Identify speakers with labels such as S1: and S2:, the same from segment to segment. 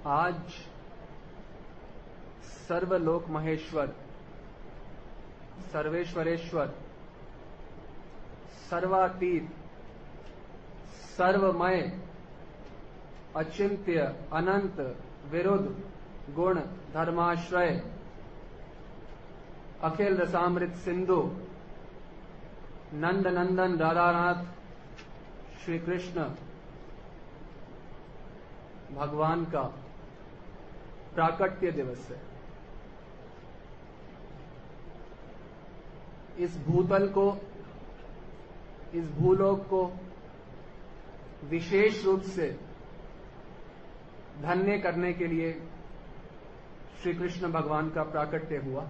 S1: आज सर्वलोक महेश्वर, सर्वेश्वरेश्वर, सर्वातीत, सर्वमय, अचिंत्य, अनंत, विरुद्ध, गुण, धर्माश्रय, अखिल रसामृत सिंधु, नंद नंदन राधानाथ श्री कृष्ण भगवान का प्राकट्य दिवस है। इस भूतल को, इस भूलोक को विशेष रूप से धन्य करने के लिए श्री कृष्ण भगवान का प्राकट्य हुआ।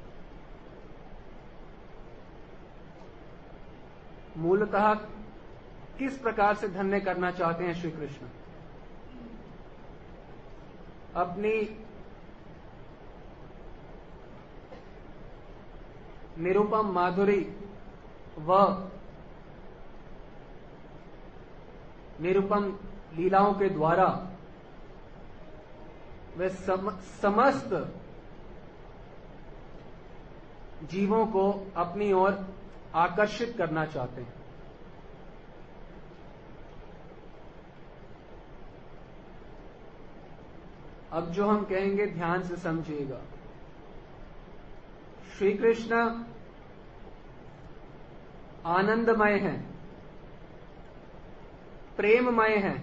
S1: मूलतः किस प्रकार से धन्य करना चाहते हैं श्री कृष्ण? अपनी निरुपम माधुरी व निरुपम लीलाओं के द्वारा वे समस्त जीवों को अपनी ओर आकर्षित करना चाहते हैं। अब जो हम कहेंगे ध्यान से समझिएगा। श्री कृष्ण आनंदमय हैं, प्रेममय हैं,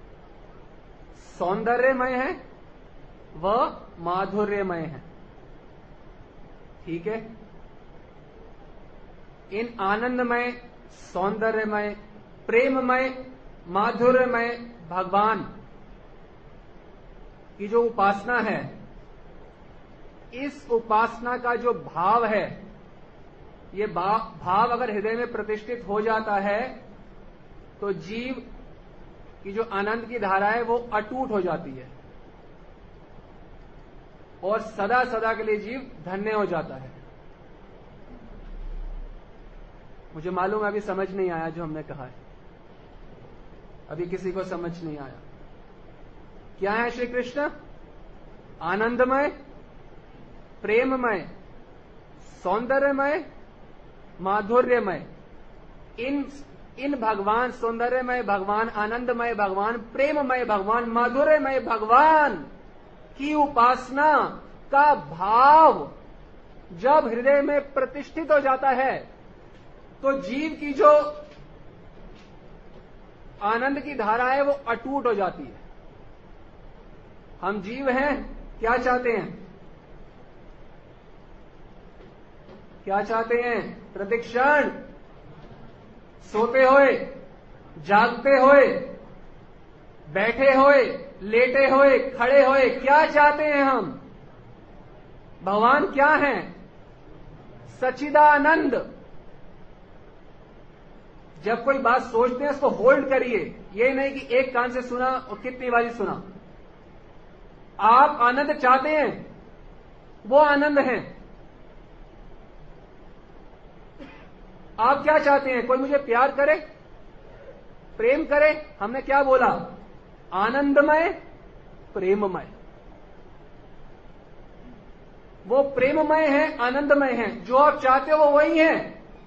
S1: सौंदर्यमय हैं व माधुर्यमय हैं। ठीक है? इन आनंदमय, सौंदर्यमय, प्रेममय, माधुर्यमय भगवान की जो उपासना है, इस उपासना का जो भाव है, ये भाव अगर हृदय में प्रतिष्ठित हो जाता है तो जीव की जो आनंद की धारा है वो अटूट हो जाती है और सदा सदा के लिए जीव धन्य हो जाता है। मुझे मालूम है अभी समझ नहीं आया जो हमने कहा है, अभी किसी को समझ नहीं आया। क्या है श्री कृष्ण? आनंदमय, प्रेममय, सौंदर्यमय, माधुर्यमय। इन भगवान सौंदर्यमय, भगवान आनंदमय, भगवान प्रेममय, भगवान माधुर्यमय भगवान की उपासना का भाव जब हृदय में प्रतिष्ठित हो जाता है तो जीव की जो आनंद की धारा है वो अटूट हो जाती है। हम जीव हैं, क्या चाहते हैं? क्या चाहते हैं? प्रतिक्षण सोते हुए, जागते हुए, बैठे हुए, लेटे हुए, खड़े हुए, क्या चाहते हैं हम? भगवान क्या हैं? सच्चिदानंद। जब कोई बात सोचते हैं उसको होल्ड करिए, ये नहीं कि एक कान से सुना और कितनी बारी सुना। आप आनंद चाहते हैं, वो आनंद है। आप क्या चाहते हैं? कोई मुझे प्यार करे, प्रेम करे। हमने क्या बोला? आनंदमय, प्रेममय। वो प्रेममय है, आनंदमय है। जो आप चाहते हो वो वही है।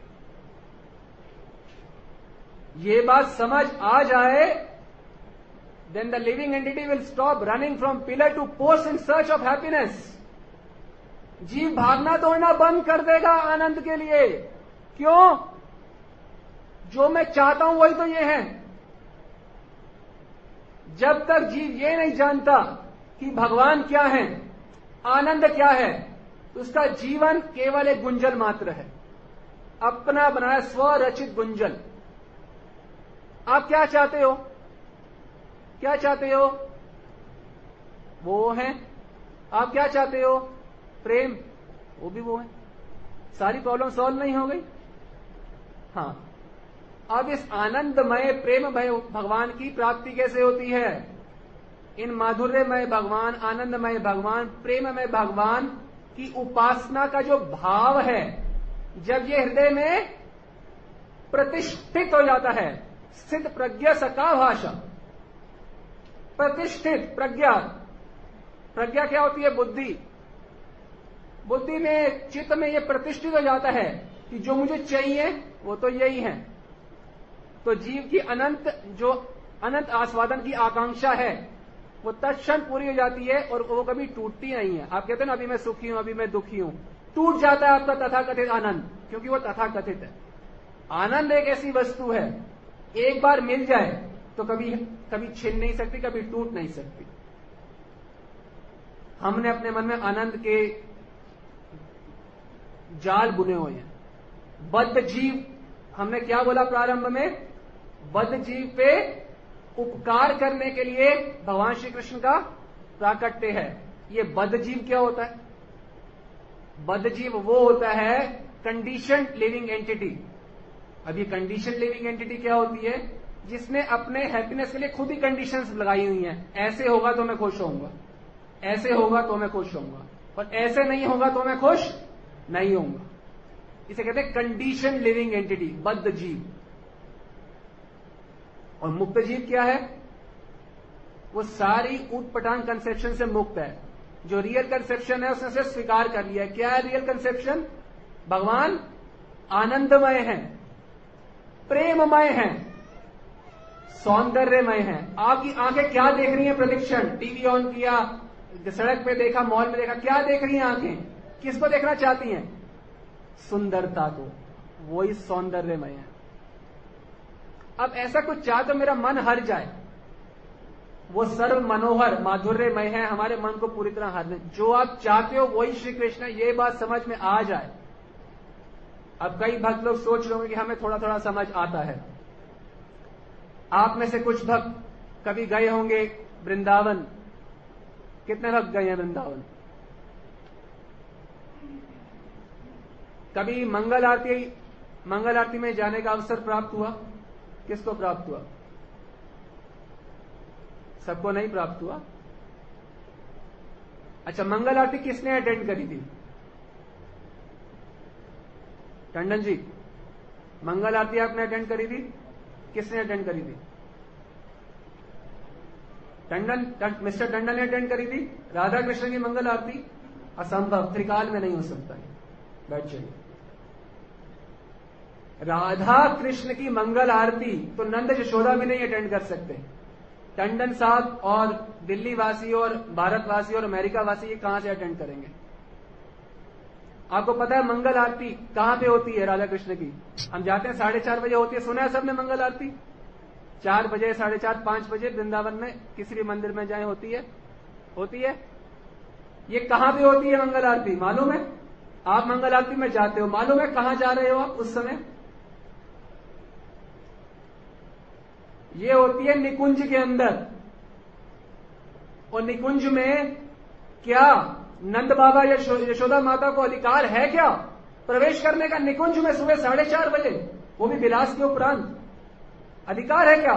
S1: ये बात समझ आ जाए, then the living entity will stop running from pillar to post in search of happiness. जीव भागना दौड़ना बंद कर देगा आनंद के लिए। क्यों? जो मैं चाहता हूं वही तो ये है। जब तक जीव ये नहीं जानता कि भगवान क्या है, आनंद क्या है, तो उसका जीवन केवल एक गुंजल मात्र है, अपना बनाया स्वरचित गुंजल। आप क्या चाहते हो? क्या चाहते हो? वो है। आप क्या चाहते हो? प्रेम, वो भी वो है। सारी प्रॉब्लम सॉल्व नहीं हो गई? हाँ। अब इस आनंदमय प्रेममय भगवान की प्राप्ति कैसे होती है? इन माधुर्यमय भगवान, आनंदमय भगवान, प्रेममय भगवान की उपासना का जो भाव है, जब ये हृदय में प्रतिष्ठित हो जाता है, स्थित प्रज्ञा सका भाषा, प्रतिष्ठित प्रज्ञा प्रज्ञा क्या होती है? बुद्धि। बुद्धि में, चित्त में यह प्रतिष्ठित हो जाता है कि जो मुझे चाहिए वो तो यही है। तो जीव की अनंत आस्वादन की आकांक्षा है वो तत्क्षण पूरी हो जाती है और वो कभी टूटती नहीं है। आप कहते हैं ना अभी मैं सुखी हूं, अभी मैं दुखी हूं, टूट जाता है आपका तथाकथित आनंद, क्योंकि वो तथाकथित है। आनंद एक ऐसी वस्तु है, एक बार मिल जाए तो कभी कभी छिन नहीं सकती, कभी टूट नहीं सकती। हमने अपने मन में आनंद के जाल बुने हुए हैं। बद्ध जीव, हमने क्या बोला प्रारंभ में? बद्ध जीव पे उपकार करने के लिए भगवान श्री कृष्ण का प्राकट्य है। ये बद्ध जीव क्या होता है? बद्ध जीव वो होता है कंडीशन्ड लिविंग एंटिटी। अब ये कंडीशन लिविंग एंटिटी क्या होती है? जिसने अपने हैप्पीनेस के लिए खुद ही कंडीशंस लगाई हुई हैं। ऐसे होगा तो मैं खुश होऊंगा, ऐसे होगा तो मैं खुश होऊंगा, और ऐसे नहीं होगा तो मैं खुश नहीं होऊंगा। इसे कहते हैं कंडीशन लिविंग एंटिटी, बद्ध जीव। और मुक्त जीव क्या है? वो सारी ऊटपटांग कंसेप्शन से मुक्त है। जो रियल कंसेप्शन है उसने सिर्फ स्वीकार कर लिया है। क्या है रियल कंसेप्शन? भगवान आनंदमय है, प्रेममय है, सौंदर्यमय है। आपकी आंखें क्या देख रही हैं प्रतिक्षण? टीवी ऑन किया, सड़क पे देखा, मॉल में देखा, क्या देख रही हैं आंखें? किसको देखना चाहती हैं? सुंदरता को। वही सौंदर्यमय है। अब ऐसा कुछ चाहे तो मेरा मन हर जाए, वो सर्व मनोहर माधुर्यमय है, हमारे मन को पूरी तरह हर दे। जो आप चाहते हो वही श्री कृष्ण, ये बात समझ में आ जाए। अब कई भक्त लोग सोच रहे होंगे कि हमें थोड़ा थोड़ा समझ आता है। आप में से कुछ भक्त कभी गए होंगे वृंदावन। कितने भक्त गए हैं वृंदावन? कभी मंगल आरती में जाने का अवसर प्राप्त हुआ? किसको प्राप्त हुआ? सबको नहीं प्राप्त हुआ। अच्छा, मंगल आरती किसने अटेंड करी थी? टंडन जी, मंगल आरती आपने अटेंड करी थी? किसने अटेंड करी थी? मिस्टर टंडन ने अटेंड करी थी। राधा कृष्ण की मंगल आरती असंभव, त्रिकाल में नहीं हो सकता है। बैठ जाइए। राधा कृष्ण की मंगल आरती तो नंद यशोदा भी नहीं अटेंड कर सकते। टंडन साहब और दिल्ली वासी और भारतवासी और अमेरिका वासी ये कहां से अटेंड करेंगे? आपको पता है मंगल आरती कहां पे होती है राधा कृष्ण की? हम जाते हैं 4:30 बजे होती है। सुना है सबने मंगल आरती? 4 बजे, 4:30, 5 बजे वृंदावन में किसी भी मंदिर में जाए होती है। ये कहां पे होती है मंगल आरती? मालूम है? आप मंगल आरती में जाते हो, मालूम है कहां जा रहे हो आप उस समय? ये होती है निकुंज के अंदर। और निकुंज में क्या नंद बाबा या यशोदा माता को अधिकार है क्या प्रवेश करने का निकुंज में सुबह 4:30 बजे, वो भी विलास के उपरांत? अधिकार है क्या?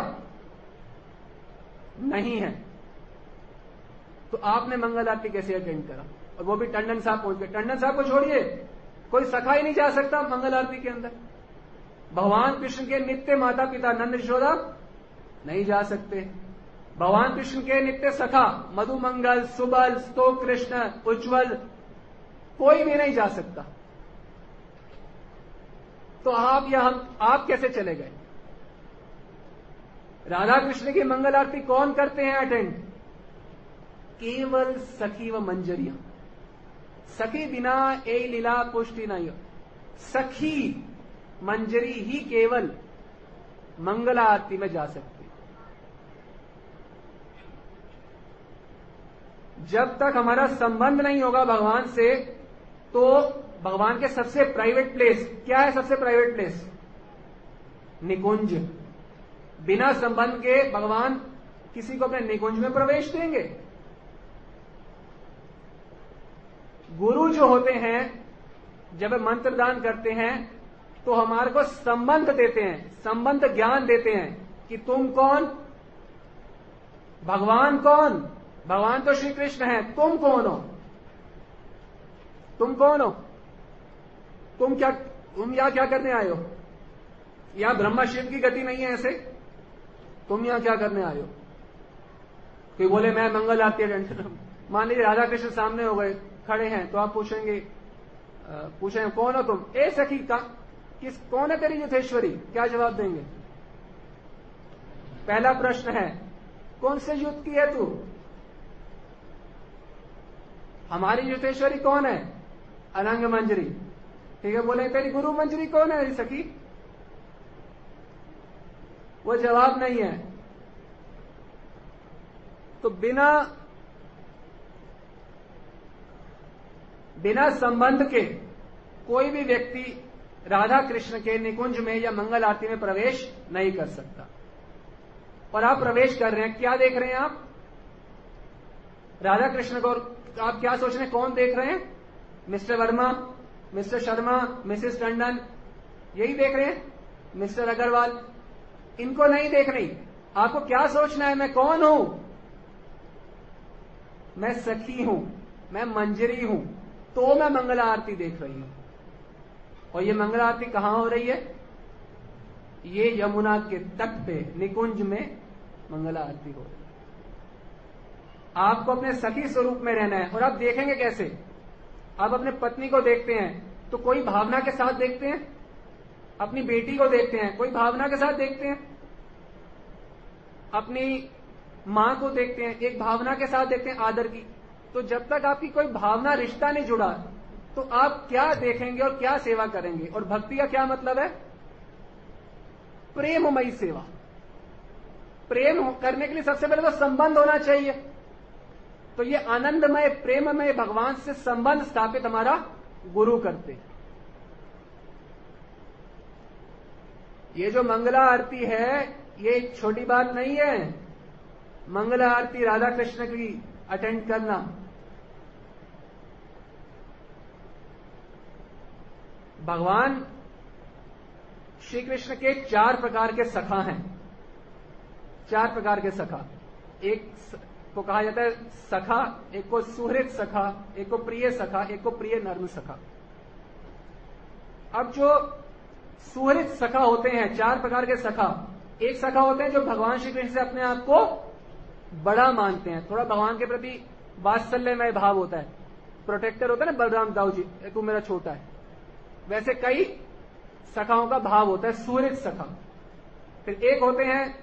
S1: नहीं है। तो आपने मंगल आरती कैसे अटेंड करा? और वो भी टंडन साहब पहुंच गए। टंडन साहब को छोड़िए, कोई सखा ही नहीं जा सकता मंगल आरती के अंदर। भगवान कृष्ण के नित्य माता पिता नंद यशोदा नहीं जा सकते। भगवान कृष्ण के नित्य सखा मधुमंगल, सुबल, स्तोक कृष्ण, उज्ज्वल, कोई भी नहीं जा सकता। तो आप कैसे चले गए? राधा कृष्ण की मंगल आरती कौन करते हैं अटेंड? केवल सखी व मंजरियां। सखी बिना ए लीला पुष्टि नहीं हो। सखी मंजरी ही केवल मंगल आरती में जा सकती। जब तक हमारा संबंध नहीं होगा भगवान से, तो भगवान के सबसे प्राइवेट प्लेस क्या है? सबसे प्राइवेट प्लेस निकुंज। बिना संबंध के भगवान किसी को अपने निकुंज में प्रवेश देंगे? गुरु जो होते हैं जब मंत्र दान करते हैं तो हमारे को संबंध देते हैं, संबंध ज्ञान देते हैं कि तुम कौन, भगवान कौन। भगवान तो श्री कृष्ण है, तुम कौन हो? तुम कौन हो? तुम यहां क्या करने आए हो? यहां ब्रह्मा शिव की गति नहीं है ऐसे। तुम यहां क्या करने आए हो? कोई बोले मैं मंगल आरती अटेंड, मान लीजिए राधा कृष्ण सामने हो गए, खड़े हैं, तो आप पूछेंगे कौन हो तुम? ए सखी का कौन है तेरी युद्धेश्वरी? क्या जवाब देंगे? पहला प्रश्न है कौन से युद्ध की है तू? हमारी युद्धेश्वरी कौन है? अनंग मंजरी। ठीक है, बोले तेरी गुरु मंजरी कौन है सखी? वो जवाब नहीं है। तो बिना संबंध के कोई भी व्यक्ति राधा कृष्ण के निकुंज में या मंगल आरती में प्रवेश नहीं कर सकता। और आप प्रवेश कर रहे हैं, क्या देख रहे हैं आप? राधा कृष्ण को आप क्या सोच रहे हैं? कौन देख रहे हैं? Mr Verma, Mr Sharma, Mrs Tandon, यही देख रहे हैं? मिस्टर अग्रवाल, इनको नहीं देख रही। आपको क्या सोचना है? मैं कौन हूं? मैं सखी हूं, मैं मंजरी हूं, तो मैं मंगला आरती देख रही हूं। और ये मंगला आरती कहां हो रही है? ये यमुना के तट पे निकुंज में मंगला आरती हो रही है। आपको अपने सखी स्वरूप में रहना है। और आप देखेंगे कैसे? आप अपने पत्नी को देखते हैं तो कोई भावना के साथ देखते हैं, अपनी बेटी को देखते हैं कोई भावना के साथ देखते हैं, अपनी मां को देखते हैं एक भावना के साथ देखते हैं, आदर की। तो जब तक आपकी कोई भावना रिश्ता नहीं जुड़ा तो आप क्या देखेंगे और क्या सेवा करेंगे? और भक्ति का क्या मतलब है? प्रेममयी सेवा। प्रेम करने के लिए सबसे पहले तो संबंध होना चाहिए। तो ये आनंदमय प्रेममय भगवान से संबंध स्थापित हमारा गुरु करते हैं। ये जो मंगला आरती है ये एक छोटी बात नहीं है। मंगला आरती राधा कृष्ण की अटेंड करना, भगवान श्री कृष्ण के 4 प्रकार के सखा हैं। 4 प्रकार के सखा। एक को कहा जाता है सखा, एक को सुहृद सखा, एक को प्रिय सखा, एक को प्रिय नर्म सखा। अब जो सुहृद सखा होते हैं, 4 प्रकार के सखा, एक सखा होते हैं जो भगवान श्री कृष्ण से अपने आप को बड़ा मानते हैं, थोड़ा भगवान के प्रति वात्सल्यमय भाव होता है, प्रोटेक्टर होता है ना बलराम दाऊ जी, तू मेरा छोटा है, वैसे कई सखाओं का भाव होता है सुहृद सखा। फिर एक होते हैं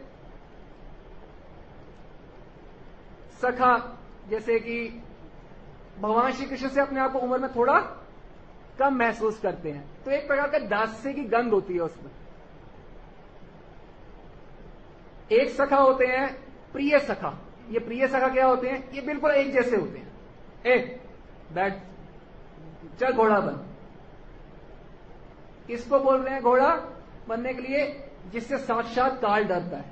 S1: सखा जैसे कि भगवान श्री कृष्ण से अपने आप को उम्र में थोड़ा कम महसूस करते हैं, तो एक प्रकार का दास्य की गंध होती है उसमें। एक सखा होते हैं प्रिय सखा। ये प्रिय सखा क्या होते हैं? ये बिल्कुल एक जैसे होते हैं। बैठ, चल घोड़ा बन। इसको बोल रहे हैं घोड़ा बनने के लिए जिससे साक्षात काल डरता है,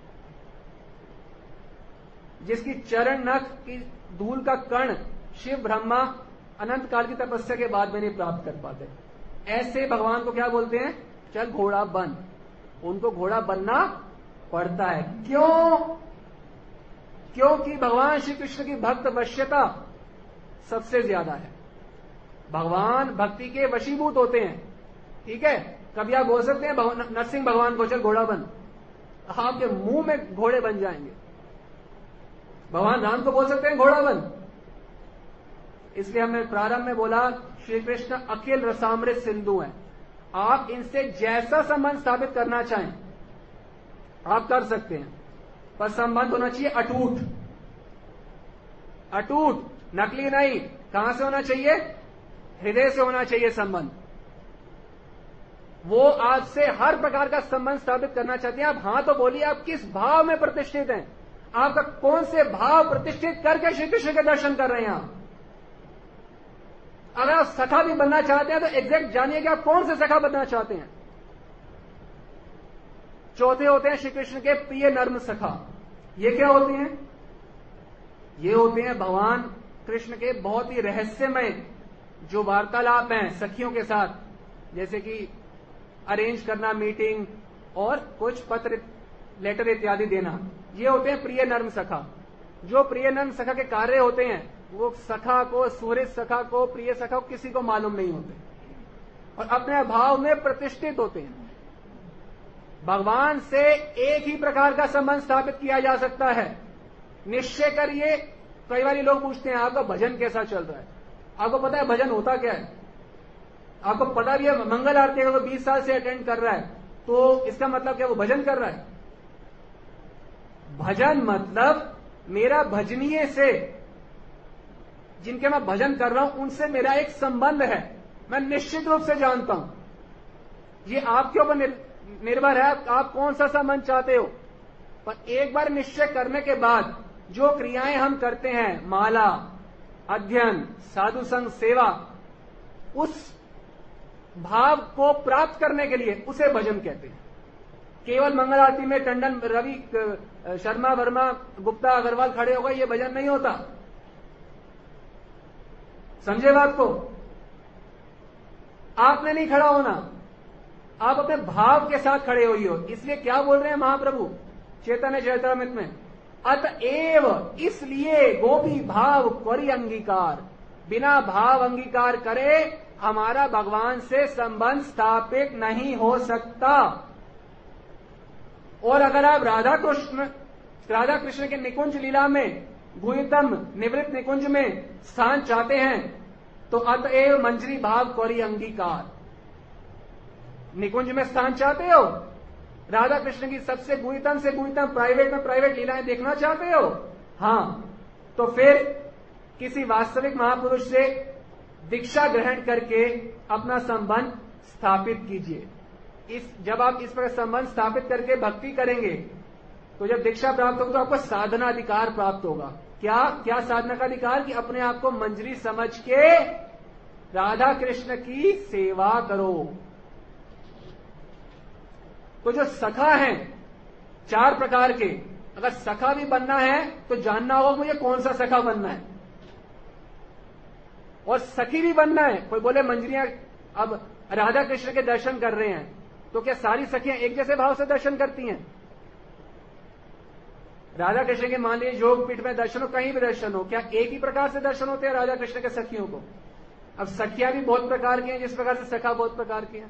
S1: जिसकी चरण नख की धूल का कण शिव ब्रह्मा अनंत काल की तपस्या के बाद में नहीं प्राप्त कर पाते। ऐसे भगवान को क्या बोलते हैं? चल घोड़ा बन। उनको घोड़ा बनना पड़ता है। क्यों? क्योंकि भगवान श्री कृष्ण की भक्त वश्यता सबसे ज्यादा है। भगवान भक्ति के वशीभूत होते हैं। ठीक है, कभी आप बोल सकते हैं नरसिंह भगवान को चल घोड़ा बन, आपके मुंह में घोड़े बन जाएंगे। भगवान राम को बोल सकते हैं घोड़ा बन। इसलिए हमने प्रारंभ में बोला श्री कृष्ण अखिल रसामृत सिंधु हैं। आप इनसे जैसा संबंध स्थापित करना चाहें आप कर सकते हैं, पर संबंध होना चाहिए अटूट। अटूट, नकली नहीं। कहां से होना चाहिए? हृदय से होना चाहिए संबंध। वो आपसे हर प्रकार का संबंध स्थापित करना चाहते हैं। आप हाँ तो बोलिए, आप किस भाव में प्रतिष्ठित हैं? आपका कौन से भाव प्रतिष्ठित करके श्री कृष्ण के दर्शन कर रहे हैं आप? अगर आप सखा भी बनना चाहते हैं तो एग्जैक्ट जानिए कि आप कौन से सखा बनना चाहते हैं। चौथे होते हैं श्री कृष्ण के प्रिय नर्म सखा। ये क्या होते हैं? ये होते हैं भगवान कृष्ण के बहुत ही रहस्यमय जो वार्तालाप हैं सखियों के साथ, जैसे कि अरेंज करना मीटिंग और कुछ पत्र लेटर इत्यादि देना। ये होते हैं प्रिय नर्म सखा। जो प्रिय नर्म सखा के कार्य होते हैं वो सखा को, सुहृद सखा को, प्रिय सखा को किसी को मालूम नहीं होते और अपने भाव में प्रतिष्ठित होते हैं। भगवान से एक ही प्रकार का संबंध स्थापित किया जा सकता है। निश्चय करिए कई बार लोग पूछते हैं आपका भजन कैसा चल रहा है? आपको पता है भजन होता क्या है? आपको पता भी है मंगल आरती अगर वो 20 साल से अटेंड कर रहा है तो इसका मतलब क्या वो भजन कर रहा है? भजन मतलब मेरा भजनीय से, जिनके मैं भजन कर रहा हूं उनसे मेरा एक संबंध है, मैं निश्चित रूप से जानता हूं। ये आपके ऊपर निर्भर है आप कौन सा संबंध चाहते हो। पर एक बार निश्चय करने के बाद जो क्रियाएं हम करते हैं, माला, अध्ययन, साधु संग, सेवा, उस भाव को प्राप्त करने के लिए उसे भजन कहते हैं। केवल मंगल आरती में टंडन, रवि, शर्मा, वर्मा, गुप्ता, अग्रवाल खड़े हो गए, ये भजन नहीं होता। समझे बात को? आपने नहीं खड़ा होना, आप अपने भाव के साथ खड़े हुई हो। इसलिए क्या बोल रहे हैं महाप्रभु चैतन्य चरितामृत में? अतएव इसलिए गोपी भाव करी अंगीकार, बिना भाव अंगीकार करे हमारा भगवान से संबंध स्थापित नहीं हो सकता। और अगर आप राधा कृष्ण के निकुंज लीला में, गुहितम निवृत्त निकुंज में स्थान चाहते हैं तो अतएव मंजरी भाव करी अंगीकार। निकुंज में स्थान चाहते हो? राधा कृष्ण की सबसे गुहितम से गुहितम, प्राइवेट में प्राइवेट लीलाएं देखना चाहते हो? हां, तो फिर किसी वास्तविक महापुरुष से दीक्षा ग्रहण करके अपना संबंध स्थापित कीजिए। जब आप इस प्रकार संबंध स्थापित करके भक्ति करेंगे तो जब दीक्षा प्राप्त होगी तो आपको साधना अधिकार प्राप्त होगा। क्या साधना का अधिकार? कि अपने आप को मंजरी समझ के राधा कृष्ण की सेवा करो। तो जो सखा हैं 4 प्रकार के, अगर सखा भी बनना है तो जानना होगा मुझे कौन सा सखा बनना है, और सखी भी बनना है। कोई बोले मंजरियां अब राधा कृष्ण के दर्शन कर रहे हैं तो क्या सारी सखियां एक जैसे भाव से दर्शन करती हैं? राधा कृष्ण के मान लीजिए योगपीठ में दर्शन हो, कहीं भी दर्शन हो, क्या एक ही प्रकार से दर्शन होते हैं राधा कृष्ण के सखियों को? अब सखियां भी बहुत प्रकार की हैं, जिस प्रकार से सखा बहुत प्रकार की हैं।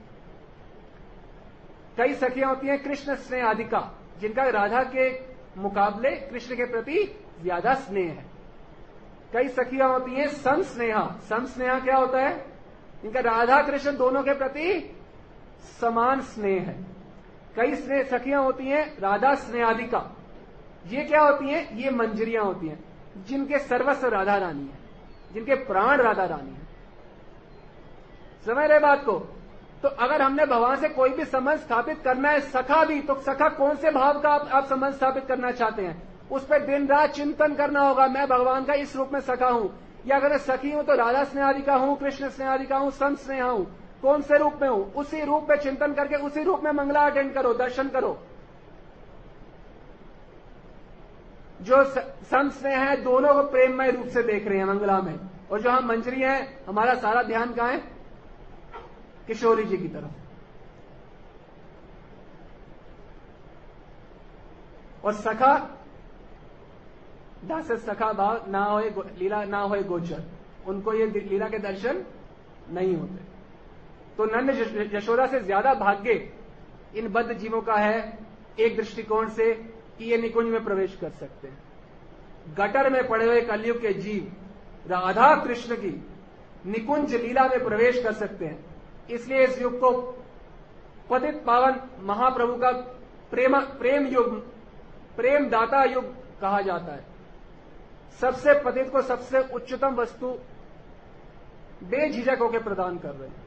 S1: कई सखियां होती हैं कृष्ण स्नेह अधिका, जिनका राधा के मुकाबले कृष्ण के प्रति ज्यादा स्नेह है। कई सखियां होती हैं समस्नेहा। समस्नेहा क्या होता है? इनका राधा कृष्ण दोनों के प्रति समान स्नेह है। कई सखियां होती हैं राधा स्नेहाधिका। ये क्या होती हैं? ये मंजरियां होती हैं जिनके सर्वस्व राधा रानी है, जिनके प्राण राधा रानी है। समझ रहे बात को? तो अगर हमने भगवान से कोई भी संबंध स्थापित करना है, सखा भी, तो सखा कौन से भाव का आप संबंध स्थापित करना चाहते हैं? उस पर दिन रात चिंतन करना होगा, मैं भगवान का इस रूप में सखा हूं, या अगर मैं सखी हूं तो राधा स्नेहाधिका हूं, कृष्ण स्नेहाधिका हूं, सम स्नेहा हूं, कौन से रूप में हूं? उसी रूप में चिंतन करके उसी रूप में मंगला अटेंड करो, दर्शन करो। जो सम स्नेह है दोनों को प्रेममय रूप से देख रहे हैं मंगला में, और जो हम मंजरी हैं हमारा सारा ध्यान कहां है? किशोरी जी की तरफ। और सखा दास सखा भाव ना होए लीला ना होए गोचर, उनको ये लीला के दर्शन नहीं होते। तो नंद यशोदा से ज्यादा भाग्य इन बद्ध जीवों का है एक दृष्टिकोण से कि ये निकुंज में प्रवेश कर सकते हैं। गटर में पड़े हुए कलयुग के जीव राधा कृष्ण की निकुंज लीला में प्रवेश कर सकते हैं। इसलिए इस युग को पतित पावन महाप्रभु का प्रेम युग, प्रेम दाता युग कहा जाता है। सबसे पतित को सबसे उच्चतम वस्तु बेझिझक होकर प्रदान कर रहे हैं।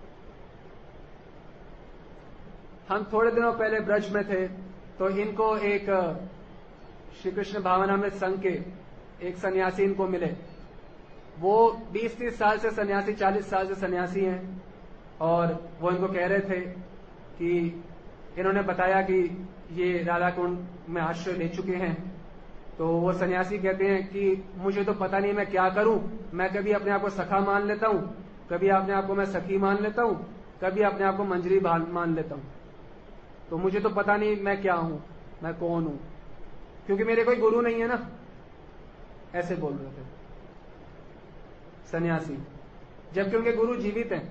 S1: हम थोड़े दिनों पहले ब्रज में थे तो इनको एक श्री कृष्ण भावनामृत संघ के एक सन्यासी इनको मिले। वो 20-30 साल से सन्यासी, 40 साल से सन्यासी हैं, और वो इनको कह रहे थे कि इन्होंने बताया कि ये राधा कुंड में आश्रय ले चुके हैं। तो वो सन्यासी कहते हैं कि मुझे तो पता नहीं मैं क्या करूं, मैं कभी अपने आप को सखा मान लेता हूं, कभी अपने आप को मैं सखी मान लेता हूं, कभी अपने आप को मंजरी मान लेता हूं, तो मुझे तो पता नहीं मैं क्या हूं, मैं कौन हूं, क्योंकि मेरे कोई गुरु नहीं है ना। ऐसे बोल रहे थे सन्यासी, जबकि उनके गुरु जीवित हैं।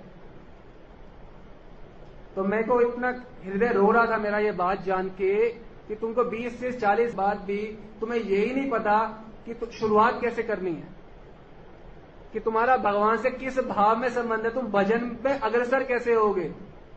S1: तो मैं को इतना हृदय रो रहा था मेरा ये बात जान के कि तुमको 20 से 40 बाद भी तुम्हें यही नहीं पता कि शुरुआत कैसे करनी है, कि तुम्हारा भगवान से किस भाव में संबंध है, तुम भजन में अग्रसर कैसे होगे।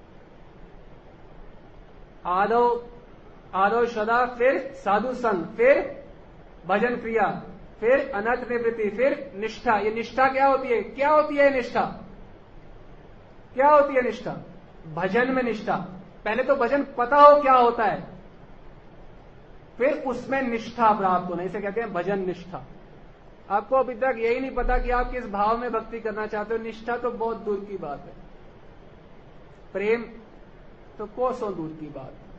S1: आदो श्रद्धा, फिर साधु संग, फिर भजन क्रिया, फिर अनर्थ निवृत्ति, फिर निष्ठा। ये निष्ठा क्या होती है? क्या होती है निष्ठा? क्या होती है निष्ठा? भजन में निष्ठा। पहले तो भजन पता हो क्या होता है, फिर उसमें निष्ठा प्राप्त होना, इसे कहते हैं भजन निष्ठा। आपको अभी तक यही नहीं पता कि आप किस भाव में भक्ति करना चाहते हो, निष्ठा तो बहुत दूर की बात है, प्रेम तो कोसों दूर की बात है।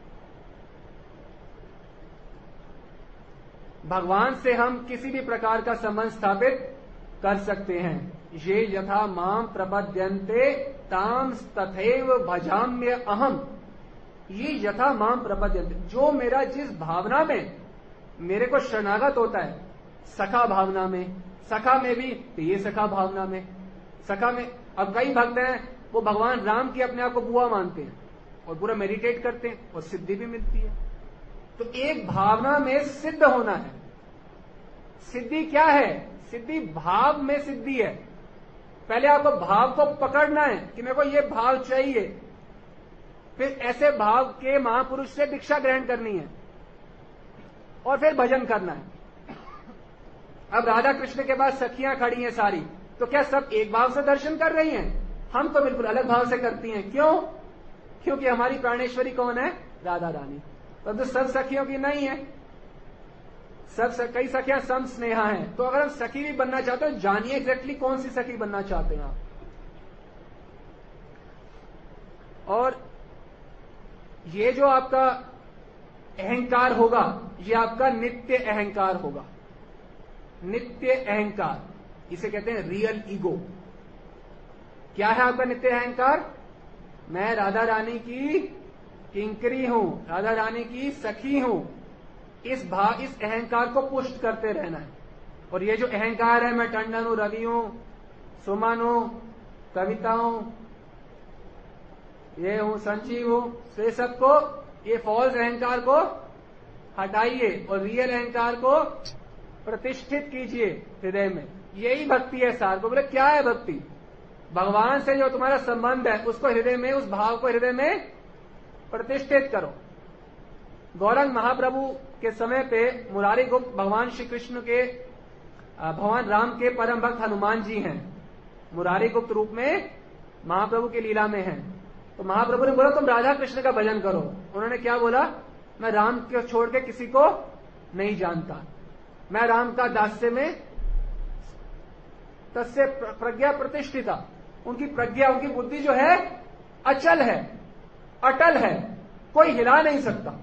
S1: भगवान से हम किसी भी प्रकार का संबंध स्थापित कर सकते हैं। ये यथा माम प्रपद्यन्ते ताम तथैव भजाम्य अहम। ये यथा माम प्रपद्यन्ते, जो मेरा जिस भावना में मेरे को शरणागत होता है, सखा भावना में, सखा में भी तो ये सखा भावना में, सखा में। अब कई भक्त हैं वो भगवान राम की अपने आप को बुआ मानते हैं और पूरा मेडिटेट करते हैं और सिद्धि भी मिलती है। तो एक भावना में सिद्ध होना है। सिद्धि क्या है? सिद्धि भाव में सिद्धि है। पहले आपको भाव को पकड़ना है कि मेरे को ये भाव चाहिए, फिर ऐसे भाव के महापुरुष से दीक्षा ग्रहण करनी है और फिर भजन करना है। अब राधा कृष्ण के पास सखियां खड़ी हैं सारी, तो क्या सब एक भाव से दर्शन कर रही हैं? हम तो बिल्कुल अलग भाव से करती हैं। क्यों? क्योंकि हमारी प्राणेश्वरी कौन है? राधा रानी। परंतु सब सखियों की नहीं है, कई सखियां सम स्नेहा हैं। तो अगर हम सखी भी बनना चाहते हो, जानिए एग्जैक्टली कौन सी सखी बनना चाहते हैं आप। और ये जो आपका अहंकार होगा, ये आपका नित्य अहंकार होगा। नित्य अहंकार, इसे कहते हैं रियल ईगो। क्या है आपका नित्य अहंकार? मैं राधा रानी की किंकरी हूं, राधा रानी की सखी हूं। इस अहंकार को पुष्ट करते रहना है। और ये जो अहंकार है, मैं टंडन हूं, रवि हूं, सुमन हूं, कविता हूं, ये हूं, संजीव हूं, तो ये सबको, ये फॉल्स अहंकार को हटाइए और रियल अहंकार को प्रतिष्ठित कीजिए हृदय में। यही भक्ति है सार को। बोले क्या है भक्ति? भगवान से जो तुम्हारा संबंध है उसको हृदय में, उस भाव को हृदय में प्रतिष्ठित करो। गौरंग महाप्रभु के समय पे मुरारी गुप्त भगवान श्री कृष्ण के, भगवान राम के परम भक्त हनुमान जी हैं, मुरारी गुप्त रूप में महाप्रभु की लीला में हैं। तो महाप्रभु ने बोला तुम राधा कृष्ण का भजन करो। उन्होंने क्या बोला? मैं राम को छोड़ के किसी को नहीं जानता, मैं राम का दास्य में तस्य प्रज्ञा प्रतिष्ठिता। उनकी प्रज्ञा, उनकी बुद्धि जो है अचल है, अटल है, कोई हिला नहीं सकता।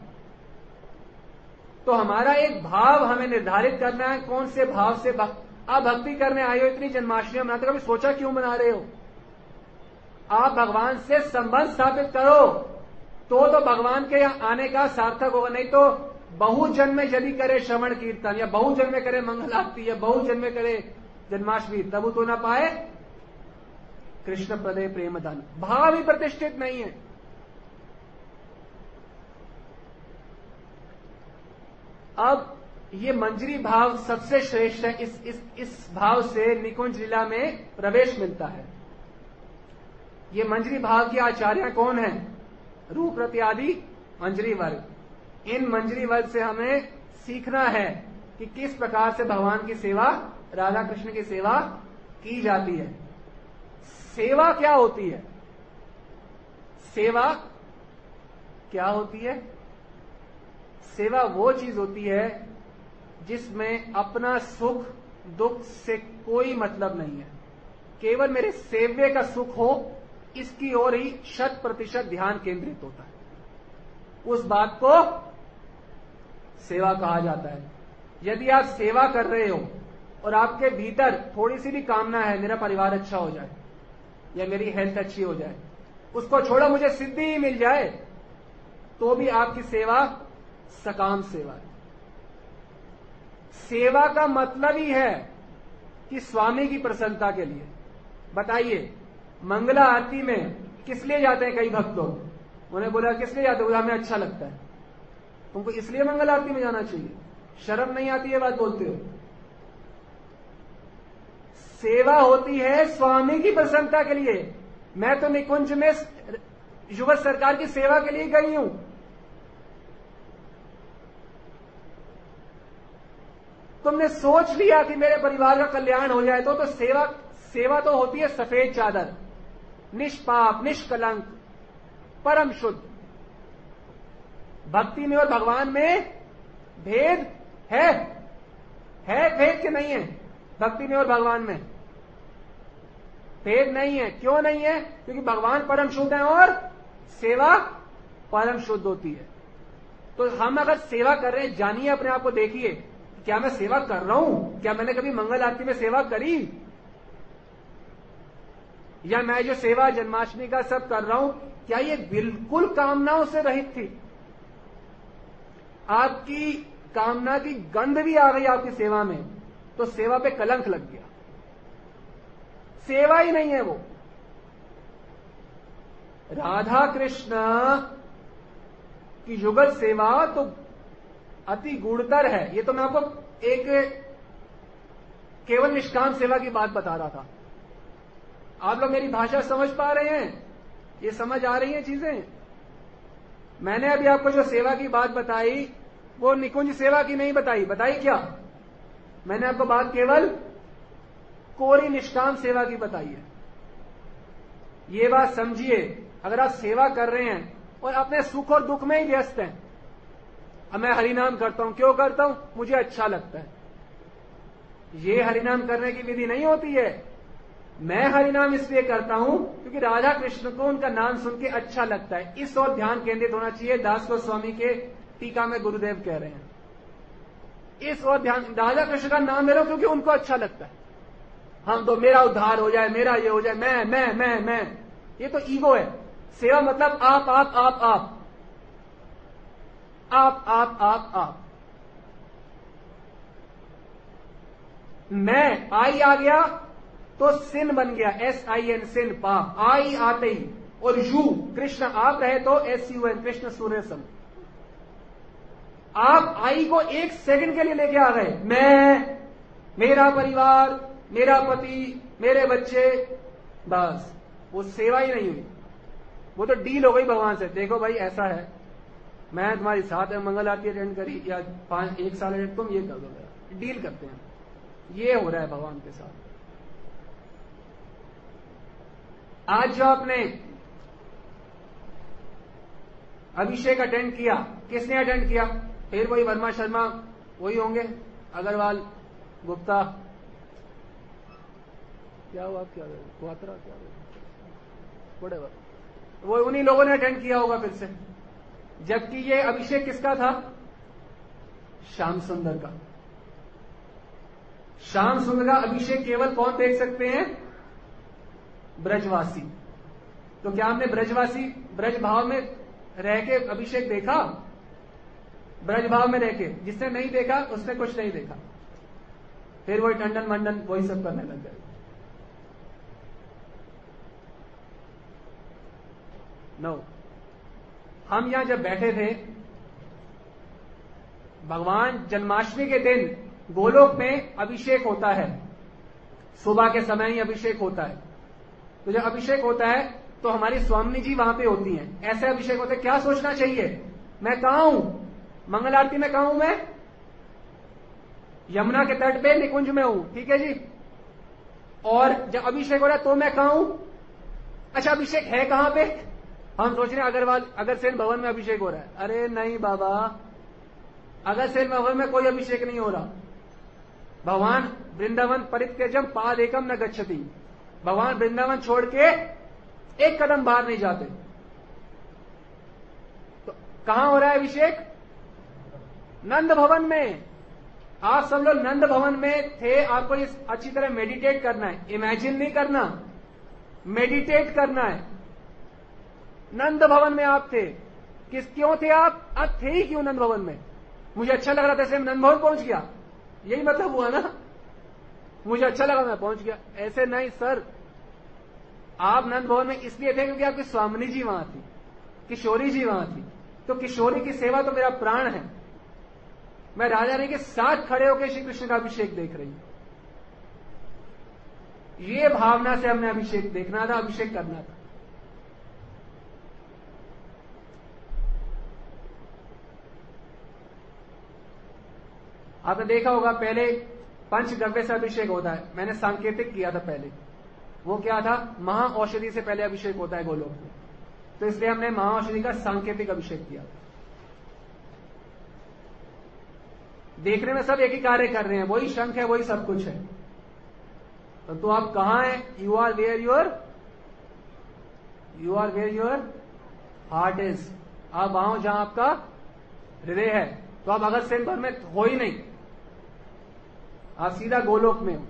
S1: तो हमारा एक भाव हमें निर्धारित करना है, कौन से भाव से आप भक्ति करने आए हो। इतनी जन्माष्टमी मनाते, कभी सोचा क्यों मना रहे हो? आप भगवान से संबंध स्थापित करो तो भगवान के यहाँ आने का सार्थक होगा। नहीं तो बहुजन्म में यदि करे श्रवण कीर्तन, या बहुजन्म में करे मंगल आरती, या बहुजन्म में करे जन्माष्टमी, तब तो ना पाए कृष्ण प्रदय प्रेम दान। भाव ही प्रतिष्ठित नहीं है। अब ये मंजरी भाव सबसे श्रेष्ठ है। इस भाव से निकुंज लीला में प्रवेश मिलता है। ये मंजरी भाव के आचार्य कौन है? रूप रति आदि मंजरी वर्ग। इन मंजरी वर्ग से हमें सीखना है कि किस प्रकार से भगवान की सेवा, राधा कृष्ण की सेवा की जाती है। सेवा क्या होती है? सेवा क्या होती है? सेवा वो चीज होती है जिसमें अपना सुख दुख से कोई मतलब नहीं है, केवल मेरे सेव्य का सुख हो, इसकी ओर ही 100% ध्यान केंद्रित होता है। उस बात को सेवा कहा जाता है। यदि आप सेवा कर रहे हो और आपके भीतर थोड़ी सी भी कामना है, मेरा परिवार अच्छा हो जाए या मेरी हेल्थ अच्छी हो जाए, उसको छोड़ो मुझे सिद्धि ही मिल जाए, तो भी आपकी सेवा सकाम सेवा है। सेवा का मतलब ही है कि स्वामी की प्रसन्नता के लिए। बताइए, मंगला आरती में किस लिए जाते हैं कई भक्त लोग? उन्हें बोला किस लिए जाते हो? हमें अच्छा लगता है। तुमको इसलिए मंगल आरती में जाना चाहिए? शर्म नहीं आती है बात बोलते हो? सेवा होती है स्वामी की प्रसन्नता के लिए। मैं तो निकुंज में युवा सरकार की सेवा के लिए गई हूं। तुमने सोच लिया कि मेरे परिवार का कल्याण हो जाए तो सेवा तो होती है सफेद चादर, निष्पाप, निष्कलंक, परम शुद्ध। भक्ति में और भगवान में भेद है भेद कि नहीं है? भक्ति में और भगवान में भेद नहीं है। क्यों नहीं है? क्योंकि भगवान परम शुद्ध है और सेवा परम शुद्ध होती है। तो हम अगर सेवा कर रहे हैं, जानिए अपने आप को, देखिए क्या मैं सेवा कर रहा हूं? क्या मैंने कभी मंगल आरती में सेवा करी? या मैं जो सेवा जन्माष्टमी का सब कर रहा हूं, क्या ये बिल्कुल कामनाओं से रहित थी? आपकी कामना की गंध भी आ गई आपकी सेवा में, तो सेवा पे कलंक लग गया। सेवा ही नहीं है वो। राधा कृष्ण की युगल सेवा तो अति गूढ़तर है। ये तो मैं आपको एक केवल निष्काम सेवा की बात बता रहा था। आप लोग मेरी भाषा समझ पा रहे हैं? ये समझ आ रही हैं चीजें? मैंने अभी आपको जो सेवा की बात बताई वो निकुंज सेवा की नहीं बताई। बताई क्या? मैंने आपको बात केवल कोरी निष्काम सेवा की बताई है। ये बात समझिए, अगर आप सेवा कर रहे हैं और अपने सुख और दुख में ही व्यस्त हैं। अब मैं हरिनाम करता हूं, क्यों करता हूं? मुझे अच्छा लगता है। ये हरिनाम करने की विधि नहीं होती है। मैं हरिनाम इसलिए करता हूं क्योंकि राधा कृष्ण को उनका नाम सुन के अच्छा लगता है। इस ओर ध्यान केंद्रित होना चाहिए। दास गोस्वामी के टीका में गुरुदेव कह रहे हैं, इस ओर ध्यान। राधा कृष्ण का नाम ले रहा हूं क्योंकि उनको अच्छा लगता है। हम तो मेरा उद्धार हो जाए, मेरा ये हो जाए, मैं, ये तो ईगो है। सेवा मतलब आप। मैं आई आ गया तो सिन बन गया, SIN, सिन, पाप। आई आते ही, और यू कृष्ण आप रहे तो SUN, कृष्ण सूर्य सम। आप आई को एक सेकंड के लिए लेके आ गए। मैं, मेरा परिवार, मेरा पति, मेरे बच्चे, बस वो सेवा ही नहीं हुई। वो तो डील हो गई भगवान से। देखो भाई ऐसा है, मैं तुम्हारी 7 मंगल आरती अटेंड करी या 1 साल अटेंड, तुम ये कर दो। डील करते हैं। ये हो रहा है भगवान के साथ। आज जो आपने अभिषेक अटेंड किया, किसने अटेंड किया? फिर वही वर्मा शर्मा, वही होंगे, अग्रवाल, गुप्ता, क्या हुआ, क्या क्वात्रा, क्या बड़े वो उन्हीं लोगों ने अटेंड किया होगा फिर से। जबकि ये अभिषेक किसका था? श्याम सुंदर का। श्याम सुंदर का अभिषेक केवल कौन देख सकते हैं? ब्रजवासी। तो क्या हमने ब्रजवासी ब्रज भाव में रह के अभिषेक देखा? ब्रज भाव में रह के। जिसने नहीं देखा उसने कुछ नहीं देखा। फिर वही टंडन मंडन वही सब करने लग गए। नो, हम यहां जब बैठे थे, भगवान जन्माष्टमी के दिन गोलोक में अभिषेक होता है। सुबह के समय ही अभिषेक होता है। तो जब अभिषेक होता है तो हमारी स्वामी जी वहां पे होती हैं। ऐसे अभिषेक होते हैं। क्या सोचना चाहिए? मैं कहां हूं? मंगल आरती में कहां हूं मैं? यमुना के तट पे निकुंज में हूं, ठीक है जी। और जब अभिषेक हो रहा है तो मैं कहां हूं? अच्छा, अभिषेक है कहां पे? हम सोच रहे हैं अग्रवाल अगरसेन भवन में अभिषेक हो रहा है। अरे नहीं बाबा, अगरसेन भवन में कोई अभिषेक नहीं हो रहा। भगवान वृंदावन परित्यजम पादेकम न गच्छति। भगवान वृंदावन छोड़ के एक कदम बाहर नहीं जाते। तो कहां हो रहा है अभिषेक? नंद भवन में। आप सब लोग नंद भवन में थे। आपको इस अच्छी तरह मेडिटेट करना है, इमेजिन नहीं करना, मेडिटेट करना है। नंद भवन में आप थे। क्यों थे आप? अब थे ही क्यों नंद भवन में? मुझे अच्छा लग रहा था इसलिए नंद भवन पहुंच गया, यही मतलब हुआ ना? मुझे अच्छा लगा मैं पहुंच गया। ऐसे नहीं सर, आप नंद भवन में इसलिए थे क्योंकि आपकी स्वामिनी जी वहां थी, किशोरी जी वहां थी। तो किशोरी की सेवा तो मेरा प्राण है। मैं राजा रानी के साथ खड़े होकर श्री कृष्ण का अभिषेक देख रही हूं। ये भावना से हमने अभिषेक देखना था, अभिषेक करना था। आपने देखा होगा पहले पंचगव्य से अभिषेक होता है, मैंने सांकेतिक किया था पहले। वो क्या था? महाऔषधि से पहले अभिषेक होता है गोलोक में, तो इसलिए हमने महाऔषधि का सांकेतिक अभिषेक किया। देखने में सब एक ही कार्य कर रहे हैं, वही शंख है, वही सब कुछ है, तो आप कहां हैं? You are where your heart is. आप वहां हो जहां आपका हृदय है। तो आप अगस्त सिंह में हो ही नहीं, आप सीधा गोलोक में हो।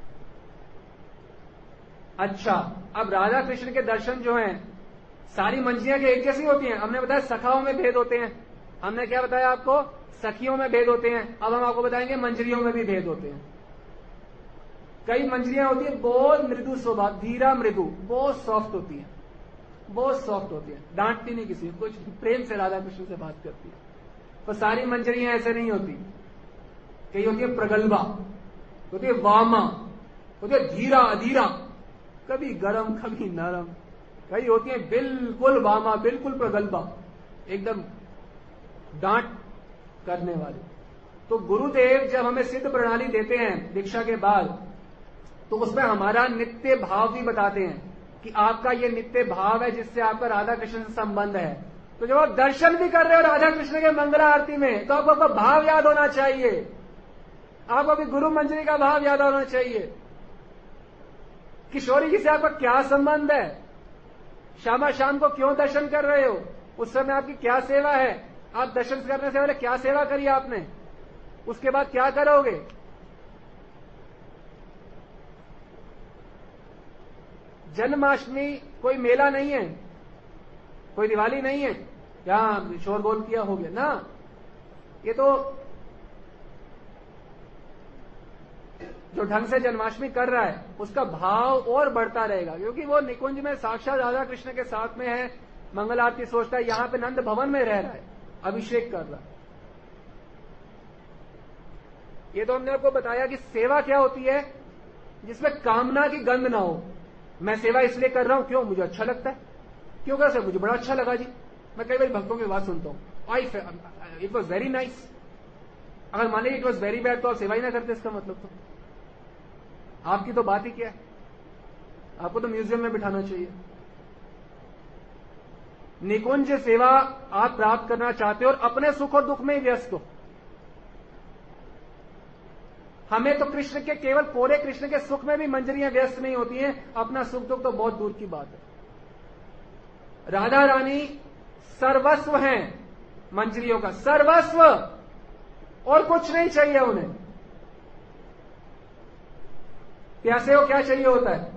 S1: अच्छा, अब राधा कृष्ण के दर्शन जो हैं, सारी मंजियां एक जैसी होती हैं? हमने बताया सखाओं में भेद होते हैं। हमने क्या बताया आपको? सखियों में भेद होते हैं। अब हम आपको बताएंगे मंजरियों में भी भेद होते हैं। कई मंजरियां होती है बहुत मृदु स्वभाव, धीरा मृदु, बहुत सॉफ्ट होती है, बहुत सॉफ्ट होती है, डांटती नहीं किसी को, कुछ प्रेम से राधा कृष्ण से बात करती है। पर सारी मंजरियां ऐसे नहीं होती। कई होती है प्रगल्भा, होती है वामा, होती है धीरा अधीरा, कभी गरम कभी नरम। कई होती है बिल्कुल वामा, बिल्कुल प्रगल्भा, एकदम डांट करने वाले। तो गुरुदेव जब हमें सिद्ध प्रणाली देते हैं दीक्षा के बाद, तो उसमें हमारा नित्य भाव भी बताते हैं कि आपका ये नित्य भाव है जिससे आपका राधा कृष्ण से संबंध है। तो जब आप दर्शन भी कर रहे हो राधा कृष्ण के मंगला आरती में, तो आपको भाव याद होना चाहिए, आपको अभी गुरु मंजरी का भाव याद होना चाहिए। किशोरी जी से आपका क्या संबंध है? शामा शाम को क्यों दर्शन कर रहे हो? उस समय आपकी क्या सेवा है? आप दर्शन करने से पहले क्या सेवा करी आपने? उसके बाद क्या करोगे? जन्माष्टमी कोई मेला नहीं है, कोई दिवाली नहीं है, क्या शोरगोल किया हो गया ना। ये तो जो ढंग से जन्माष्टमी कर रहा है उसका भाव और बढ़ता रहेगा, क्योंकि वो निकुंज में साक्षात राधा कृष्ण के साथ में है, मंगल आरती सोचता है, यहां पे नंद भवन में रह रहा है, अभिषेक कर रहा है। ये तो हमने आपको बताया कि सेवा क्या होती है जिसमें कामना की गंध ना हो। मैं सेवा इसलिए कर रहा हूं, क्यों? मुझे अच्छा लगता है। क्यों कर? मुझे बड़ा अच्छा लगा जी। मैं कई बार भक्तों की बात सुनता हूं, इट वॉज वेरी नाइस। अगर मान लीजिए इट वॉज वेरी बैड, तो आप सेवा ही ना करते, इसका मतलब तो आपकी तो बात ही क्या है? आपको तो म्यूजियम में बिठाना चाहिए। निकुंज सेवा आप प्राप्त करना चाहते हो और अपने सुख और दुख में व्यस्त हो। हमें तो कृष्ण के, केवल पूरे कृष्ण के सुख में भी मंजरियां व्यस्त नहीं होती हैं, अपना सुख दुख तो बहुत दूर की बात है। राधा रानी सर्वस्व हैं मंजरियों का, सर्वस्व, और कुछ नहीं चाहिए उन्हें। प्यासे हो क्या चाहिए होता है?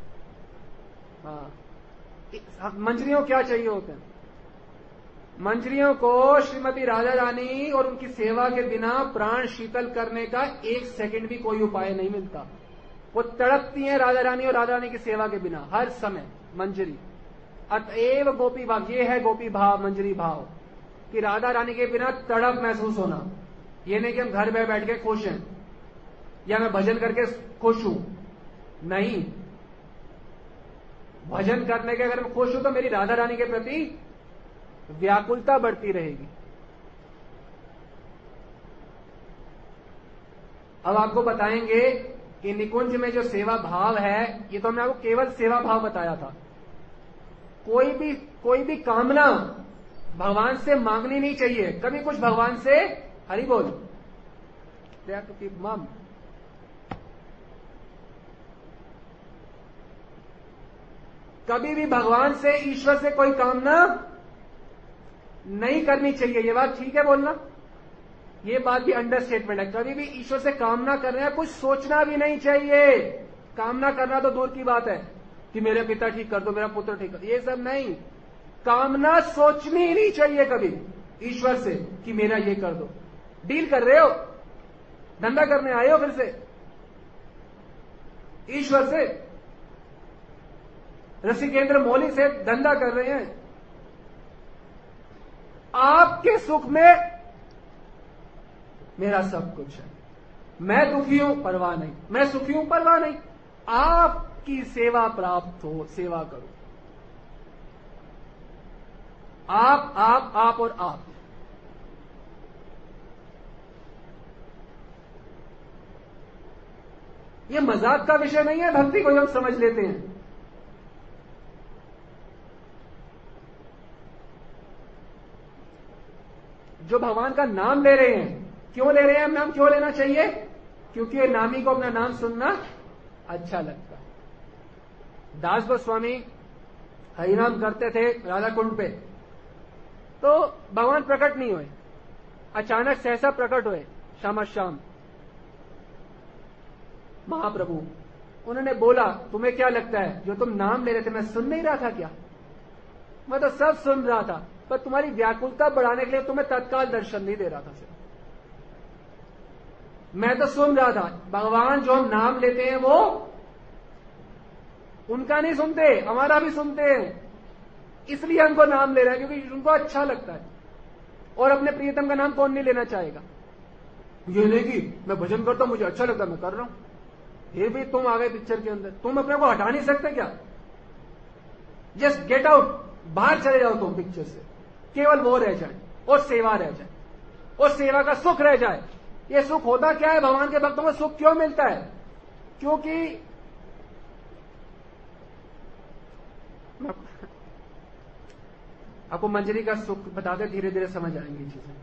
S1: मंजरियों क्या चाहिए होता है? मंजरियों को श्रीमती राधा रानी और उनकी सेवा के बिना प्राण शीतल करने का एक सेकंड भी कोई उपाय नहीं मिलता। वो तड़पती हैं राधा रानी और राधा रानी की सेवा के बिना हर समय मंजरी। अतएव गोपी भाव, ये है गोपी भाव, मंजरी भाव, कि राधा रानी के बिना तड़प महसूस होना। ये नहीं कि हम घर में बैठ के खुश हैं या मैं भजन करके खुश हूं, नहीं। भजन करने के अगर मैं खुश हूं तो मेरी राधा रानी के प्रति व्याकुलता बढ़ती रहेगी। अब आपको बताएंगे कि निकुंज में जो सेवा भाव है, ये तो हमने आपको केवल सेवा भाव बताया था। कोई भी कामना भगवान से मांगनी नहीं चाहिए। कभी कुछ भगवान से, हरि बोल, टू कीप मम, कभी भी भगवान से, ईश्वर से कोई कामना नहीं करनी चाहिए। ये बात ठीक है बोलना? ये बात भी अंडरस्टेटमेंट है। कभी भी ईश्वर से कामना करने का कुछ सोचना भी नहीं चाहिए। कामना करना तो दूर की बात है कि मेरे पिता ठीक कर दो, मेरा पुत्र ठीक कर दो, ये सब नहीं। कामना सोचनी ही नहीं चाहिए कभी ईश्वर से कि मेरा ये कर दो। डील कर रहे हो, धंधा करने आए हो फिर से ईश्वर से, ऋषिकेंद्र मौली से धंधा कर रहे हैं। आपके सुख में मेरा सब कुछ है। मैं दुखी हूं, परवाह नहीं। मैं सुखी हूं, परवाह नहीं। आप सबकी सेवा प्राप्त हो, सेवा करो। आप और आप। ये मजाक का विषय नहीं है, भक्ति को हम समझ लेते हैं। जो भगवान का नाम ले रहे हैं, क्यों ले रहे हैं? नाम क्यों लेना चाहिए? क्योंकि ये नामी को अपना नाम सुनना अच्छा लगता है। दास गोस्वामी हरिनाम करते थे राधा कुंड पे, तो भगवान प्रकट नहीं हुए, अचानक सहसा प्रकट हुए शाम शाम महाप्रभु। उन्होंने बोला, तुम्हें क्या लगता है जो तुम नाम ले रहे थे मैं सुन नहीं रहा था क्या? मैं तो सब सुन रहा था, पर तुम्हारी व्याकुलता बढ़ाने के लिए तुम्हें तत्काल दर्शन नहीं दे रहा था। सिर्फ मैं तो सुन रहा था। भगवान जो हम नाम लेते हैं वो उनका नहीं सुनते, हमारा भी सुनते हैं। इसलिए हमको नाम ले रहा है क्योंकि उनको अच्छा लगता है। और अपने प्रियतम का नाम कौन नहीं लेना चाहेगा? ये नहीं कि मैं भजन करता हूं, मुझे अच्छा लगता है, मैं कर रहा हूं। ये भी तुम आ गए पिक्चर के अंदर, तुम अपने को हटा नहीं सकते क्या? जस्ट गेट आउट, बाहर चले जाओ तुम पिक्चर से। केवल वो रह जाए और सेवा रह जाए और सेवा का सुख रह जाए। ये सुख होता क्या है? भगवान के भक्तों को सुख क्यों मिलता है? क्योंकि आपको मंजरी का सुख बताते धीरे धीरे समझ आएंगी चीजें।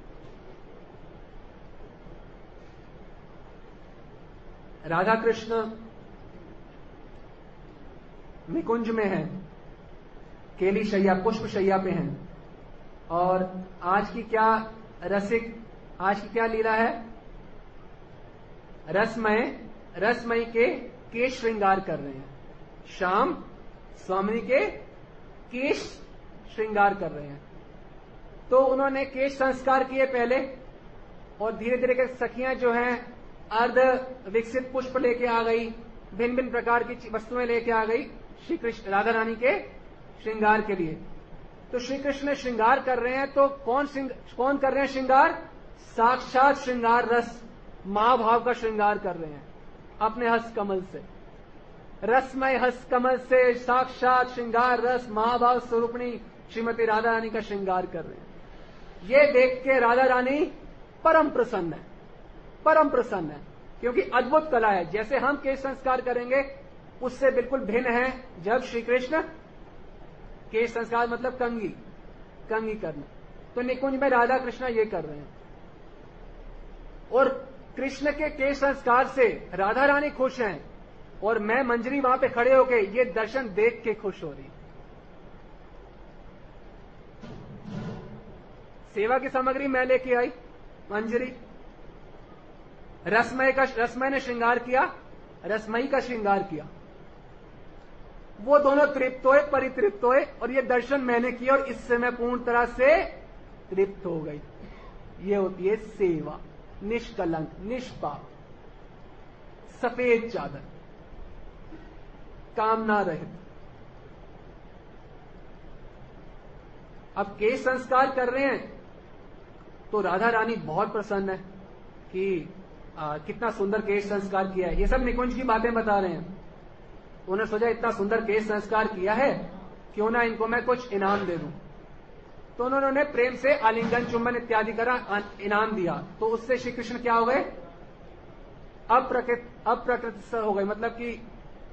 S1: राधा कृष्ण निकुंज में है, केली शैया पुष्प शैया पे हैं। और आज की क्या लीला है? रसमय के केश श्रृंगार कर रहे हैं। शाम स्वामी के केश श्रृंगार कर रहे हैं। तो उन्होंने केश संस्कार किए पहले, और धीरे धीरे के सखियां जो हैं अर्ध विकसित पुष्प लेके आ गई, भिन्न भिन्न प्रकार की वस्तुएं लेके आ गई श्री कृष्ण राधा रानी के श्रृंगार के लिए। तो श्री कृष्ण श्रृंगार कर रहे हैं, तो कौन कर रहे हैं श्रृंगार? साक्षात श्रृंगार रस महाभाव का श्रृंगार कर रहे हैं अपने हस्त कमल से। रसमय हस्त कमल से साक्षात श्रृंगार रस महाभाव स्वरूपणी श्रीमती राधा रानी का श्रृंगार कर रहे हैं। ये देख के राधा रानी परम प्रसन्न है, परम प्रसन्न है, क्योंकि अद्भुत कला है। जैसे हम केश संस्कार करेंगे उससे बिल्कुल भिन्न है जब श्री कृष्ण केश संस्कार मतलब कंगी करना। तो निकुंज में राधा कृष्ण ये कर रहे हैं, और कृष्ण के केश संस्कार से राधा रानी खुश हैं, और मैं मंजरी वहां पे खड़े होके ये दर्शन देख के खुश हो रही। सेवा की सामग्री मैं लेके आई, मंजरी। रसमय ने श्रृंगार किया, रसमयी का श्रृंगार किया। वो दोनों तृप्त हुए, परितृप्त हुए, और ये दर्शन मैंने किया, और इससे मैं पूर्ण तरह से तृप्त हो गई। ये होती है सेवा, निष्कलंक, निष्पाप, सफेद चादर, कामना रहित। अब केश संस्कार कर रहे हैं तो राधा रानी बहुत प्रसन्न है कि कितना सुंदर केश संस्कार किया है। ये सब निकुंज की बातें बता रहे हैं। उन्होंने सोचा इतना सुंदर केश संस्कार किया है, क्यों ना इनको मैं कुछ इनाम दे दूं। तो उन्होंने प्रेम से आलिंगन चुंबन इत्यादि करा, इनाम दिया। तो उससे श्री कृष्ण क्या हो गए? अप्रकृत हो गए, मतलब कि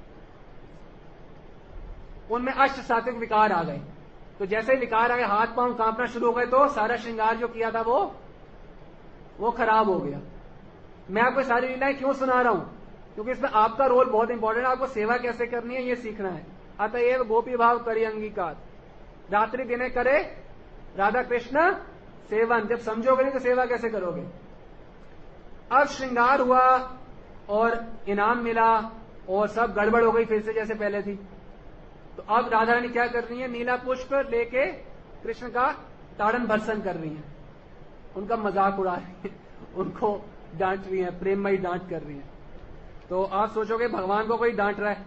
S1: उनमें अष्ट सात्विक विकार आ गए। तो जैसे ही विकार आ गए, हाथ पांव कांपना शुरू हो गए, तो सारा श्रृंगार जो किया था वो खराब हो गया। मैं आपको सारी लीलाएं क्यों सुना रहा हूं? क्योंकि इसमें आपका रोल बहुत इंपॉर्टेंट है। आपको सेवा कैसे करनी है ये सीखना है। अतएव गोपी भाव करिए अंगीकार, रात्रि दिने करे राधा कृष्ण सेवन। जब समझोगे नहीं तो सेवा कैसे करोगे? अब श्रृंगार हुआ और इनाम मिला और सब गड़बड़ हो गई फिर से जैसे पहले थी। तो अब राधा रानी क्या कर रही है? नीला पुष्प लेके कृष्ण का ताड़न भर्सन कर रही है, उनका मजाक उड़ा रही है, उनको डांट रही है, प्रेममयी डांट कर रही है। तो आप सोचोगे भगवान को कोई डांट रहा है।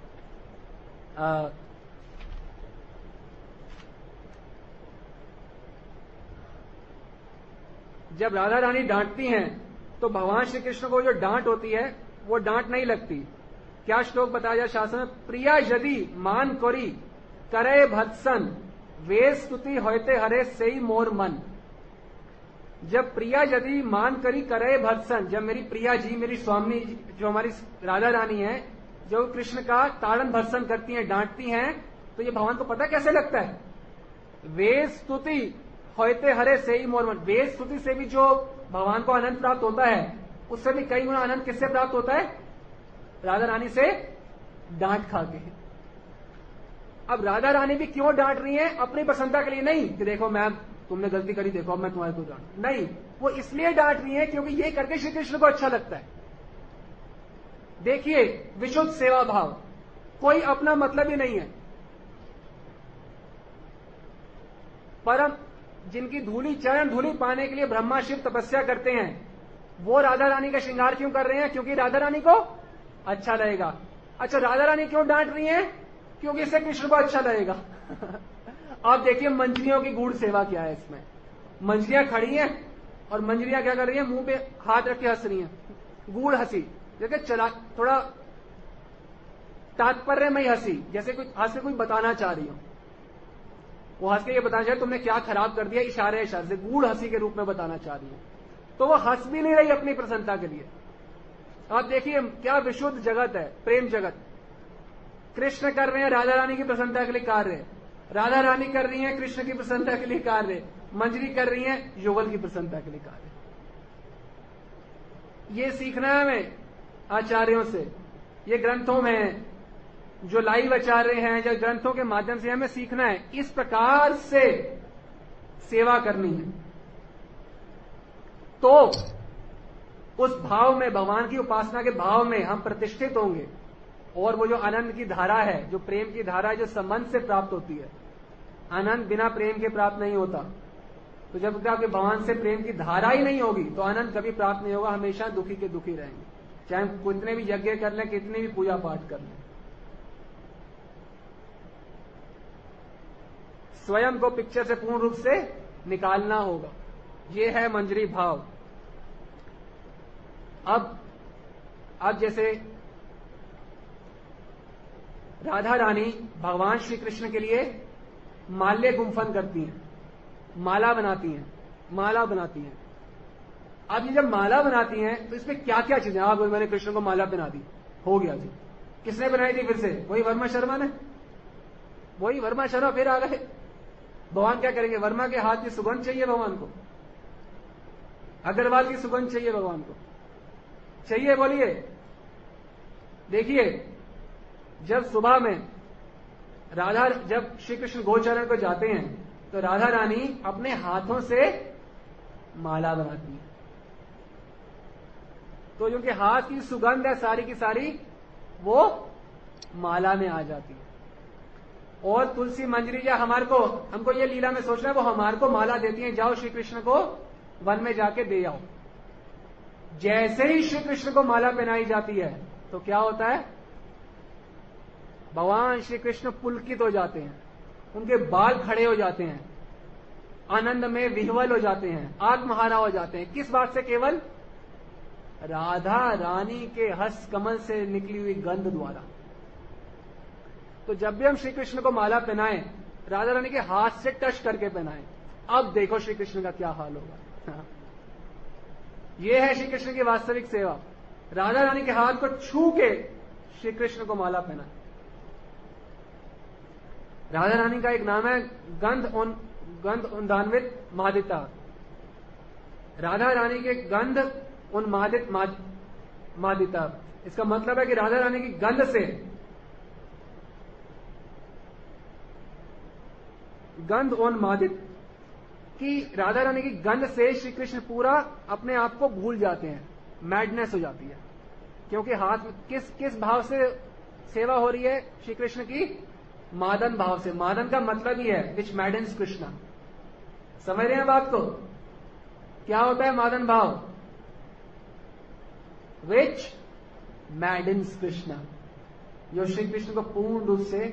S1: जब राधा रानी डांटती हैं तो भगवान श्री कृष्ण को जो डांट होती है वो डांट नहीं लगती, क्या श्लोक बताया जाए शास्त्र में? प्रिया यदि मान कोरी करे भत्सन वे स्तुति होते हरे सही मोर मन। जब प्रिया यदि मान करी करे भत्सन, जब मेरी प्रिया जी, मेरी स्वामी जो हमारी राधा रानी है, जो कृष्ण का ताड़न भत्सन करती हैं, डांटती हैं, तो ये भगवान को पता कैसे लगता है? वे स्तुति होते हरे सही मोर मन। वे स्तुति से भी जो भगवान को आनंद प्राप्त होता है, उससे भी कई गुना आनंद किससे प्राप्त होता है? राधा रानी से डांट खा के। अब राधा रानी भी क्यों डांट रही है? अपनी प्रसन्नता के लिए नहीं कि देखो मैम तुमने गलती करी, देखो अब मैं तुम्हारे को डांट, नहीं, वो इसलिए डांट रही है क्योंकि ये करके श्री कृष्ण को अच्छा लगता है। देखिए विशुद्ध सेवा भाव, कोई अपना मतलब ही नहीं है। परम जिनकी धूली, चरण धूली पाने के लिए ब्रह्मा शिव तपस्या करते हैं, वो राधा रानी का श्रृंगार क्यों कर रहे हैं? क्योंकि राधा रानी को अच्छा लगेगा। अच्छा, राधा रानी क्यों डांट रही है? क्योंकि इससे कृष्ण को अच्छा लगेगा। आप देखिए मंजरियों की गूढ़ सेवा क्या है इसमें। मंजरियां खड़ी हैं और मंजरियां क्या कर रही हैं? मुंह पे हाथ रख के हंस रही हैं, गूढ़ हंसी। देखिए चला थोड़ा तात्पर्यमयी हंसी, जैसे कोई हंस के कोई बताना चाह रही हो। वो हंस के ये बताना चाहे तुमने क्या खराब कर दिया, इशारे इशारे से गूढ़ हंसी के रूप में बताना चाह रही है। तो वो हंस भी नहीं रही अपनी प्रसन्नता के लिए। आप देखिए क्या विशुद्ध जगत है, प्रेम जगत। कृष्ण कर रहे हैं राधा रानी की प्रसन्नता के लिए कार्य, राधा रानी कर रही है कृष्ण की प्रसन्नता के लिए कार्य, मंजरी कर रही है युगल की प्रसन्नता के लिए कार्य। ये सीखना है हमें आचार्यों से। ये ग्रंथों में जो लाइव आचार्य हैं, जो ग्रंथों के माध्यम से हमें सीखना है, इस प्रकार से सेवा करनी है। तो उस भाव में, भगवान की उपासना के भाव में हम प्रतिष्ठित होंगे। और वो जो आनंद की धारा है, जो प्रेम की धारा है, जो संबंध से प्राप्त होती है, आनंद बिना प्रेम के प्राप्त नहीं होता। तो जब तक आपके भगवान से प्रेम की धारा ही नहीं होगी तो आनंद कभी प्राप्त नहीं होगा। हमेशा दुखी के दुखी रहेंगे, चाहे कितने भी यज्ञ कर लें, कितनी भी पूजा पाठ कर लें। स्वयं को पिक्चर से पूर्ण रूप से निकालना होगा। ये है मंजरी भाव। अब जैसे राधा रानी भगवान श्री कृष्ण के लिए माल्य गुम्फन करती हैं, माला बनाती हैं। अब ये जब माला बनाती हैं तो इसमें क्या क्या चीजें, आप मैंने कृष्ण को माला बना दी, हो गया जी। किसने बनाई थी? फिर से वही वर्मा शर्मा ने। वही वर्मा शर्मा फिर आ गए। भगवान क्या करेंगे? वर्मा के हाथ की सुगंध चाहिए भगवान को, अग्रवाल की सुगंध चाहिए भगवान को, चाहिए, बोलिए। देखिए जब सुबह में जब श्री कृष्ण गोचरण को जाते हैं तो राधा रानी अपने हाथों से माला बनाती है। तो जो उनके हाथ की सुगंध है सारी की सारी वो माला में आ जाती है। और तुलसी मंजरी या हमको ये लीला में सोचना है, वो हमारे को माला देती है, जाओ श्री कृष्ण को वन में जाके दे आओ। जैसे ही श्री कृष्ण को माला पहनाई जाती है तो क्या होता है? भगवान श्री कृष्ण पुलकित हो जाते हैं, उनके बाल खड़े हो जाते हैं, आनंद में विह्वल हो जाते हैं, आत्महारा हो जाते हैं। किस बात से? केवल राधा रानी के हस्त कमल से निकली हुई गंध द्वारा। तो जब भी हम श्री कृष्ण को माला पहनाएं, राधा रानी के हाथ से टच करके पहनाएं। अब देखो श्री कृष्ण का क्या हाल होगा। यह है श्री कृष्ण की वास्तविक सेवा। राधा रानी के हाथ को छू के श्री कृष्ण को माला पहनाएं। राधा रानी का एक नाम है गंध उन्दान्वित मादिता। राधा रानी के गंध उन्मादित मादिता, इसका मतलब है कि राधा रानी की गंध से, गंध उन्मादित कि राधा रानी की गंध से श्री कृष्ण पूरा अपने आप को भूल जाते हैं, मैडनेस हो जाती है। क्योंकि हाथ में किस भाव से सेवा हो रही है श्री कृष्ण की? मादन भाव से। मादन का मतलब ही है विच मैडन्स कृष्णा। समझ रहे हैं बात को? क्या होता है मादन भाव? विच मैडन्स कृष्णा, जो श्री कृष्ण को पूर्ण रूप से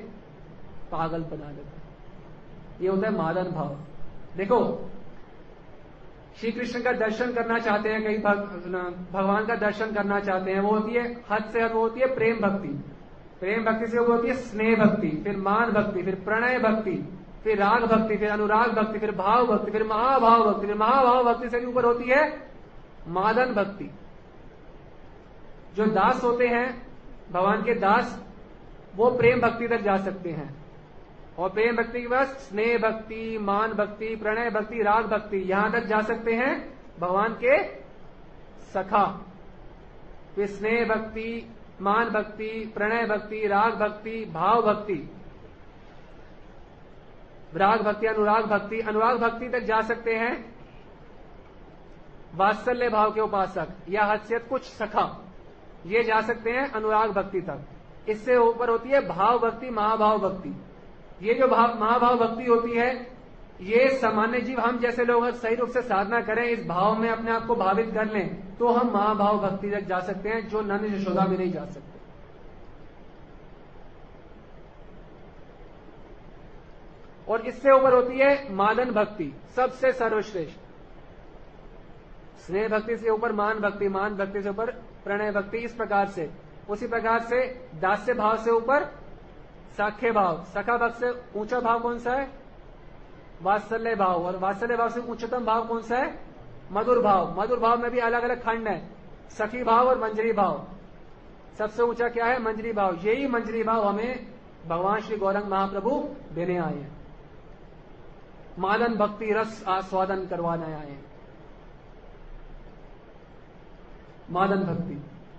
S1: पागल बना देता है। ये होता है मादन भाव। देखो श्री कृष्ण का दर्शन करना चाहते हैं, कई भगवान का दर्शन करना चाहते हैं, वो होती है हद से हद, वो होती है प्रेम भक्ति। प्रेम भक्ति से वो होती है स्नेह भक्ति, फिर मान भक्ति, फिर प्रणय भक्ति, फिर राग भक्ति, फिर अनुराग भक्ति, फिर भाव भक्ति, फिर महाभाव भक्ति, फिर महाभाव भक्ति से भी ऊपर होती है मादन भक्ति। जो दास होते हैं भगवान के दास, वो प्रेम भक्ति तक जा सकते हैं, और प्रेम भक्ति के बाद स्नेह भक्ति, मान भक्ति, प्रणय भक्ति, राग भक्ति, यहां तक जा सकते हैं भगवान के सखा। फिर स्नेह भक्ति, मान भक्ति, प्रणय भक्ति, राग भक्ति, भाव भक्ति, राग भक्ति, अनुराग भक्ति, अनुराग भक्ति तक जा सकते हैं वात्सल्य भाव के उपासक या हस्यत कुछ सखा, ये जा सकते हैं अनुराग भक्ति तक। इससे ऊपर होती है भाव भक्ति, महाभाव भक्ति। ये जो महाभाव भक्ति होती है, ये सामान्य जीव हम जैसे लोग सही रूप से साधना करें, इस भाव में अपने आप को भावित कर लें, तो हम महाभाव भक्ति तक जा सकते हैं, जो नंद यशोदा में नहीं जा सकते। और इससे ऊपर होती है मादन भक्ति, सबसे सर्वश्रेष्ठ। स्नेह भक्ति से ऊपर मान भक्ति, मान भक्ति से ऊपर प्रणय भक्ति, इस प्रकार से। उसी प्रकार से दास्य भाव से ऊपर साख्य भाव, सखा भक्त से ऊंचा भाव कौन सा है? वात्सल्य भाव, और वात्सल्य भाव से उच्चतम भाव कौन सा है? मधुर भाव। मधुर भाव में भी अलग अलग खंड है, सखी भाव और मंजरी भाव। सबसे ऊंचा क्या है? मंजरी भाव। यही मंजरी भाव हमें भगवान श्री गौरंग महाप्रभु देने आए हैं, मादन भक्ति रस आस्वादन करवाने आए हैं। मादन भक्ति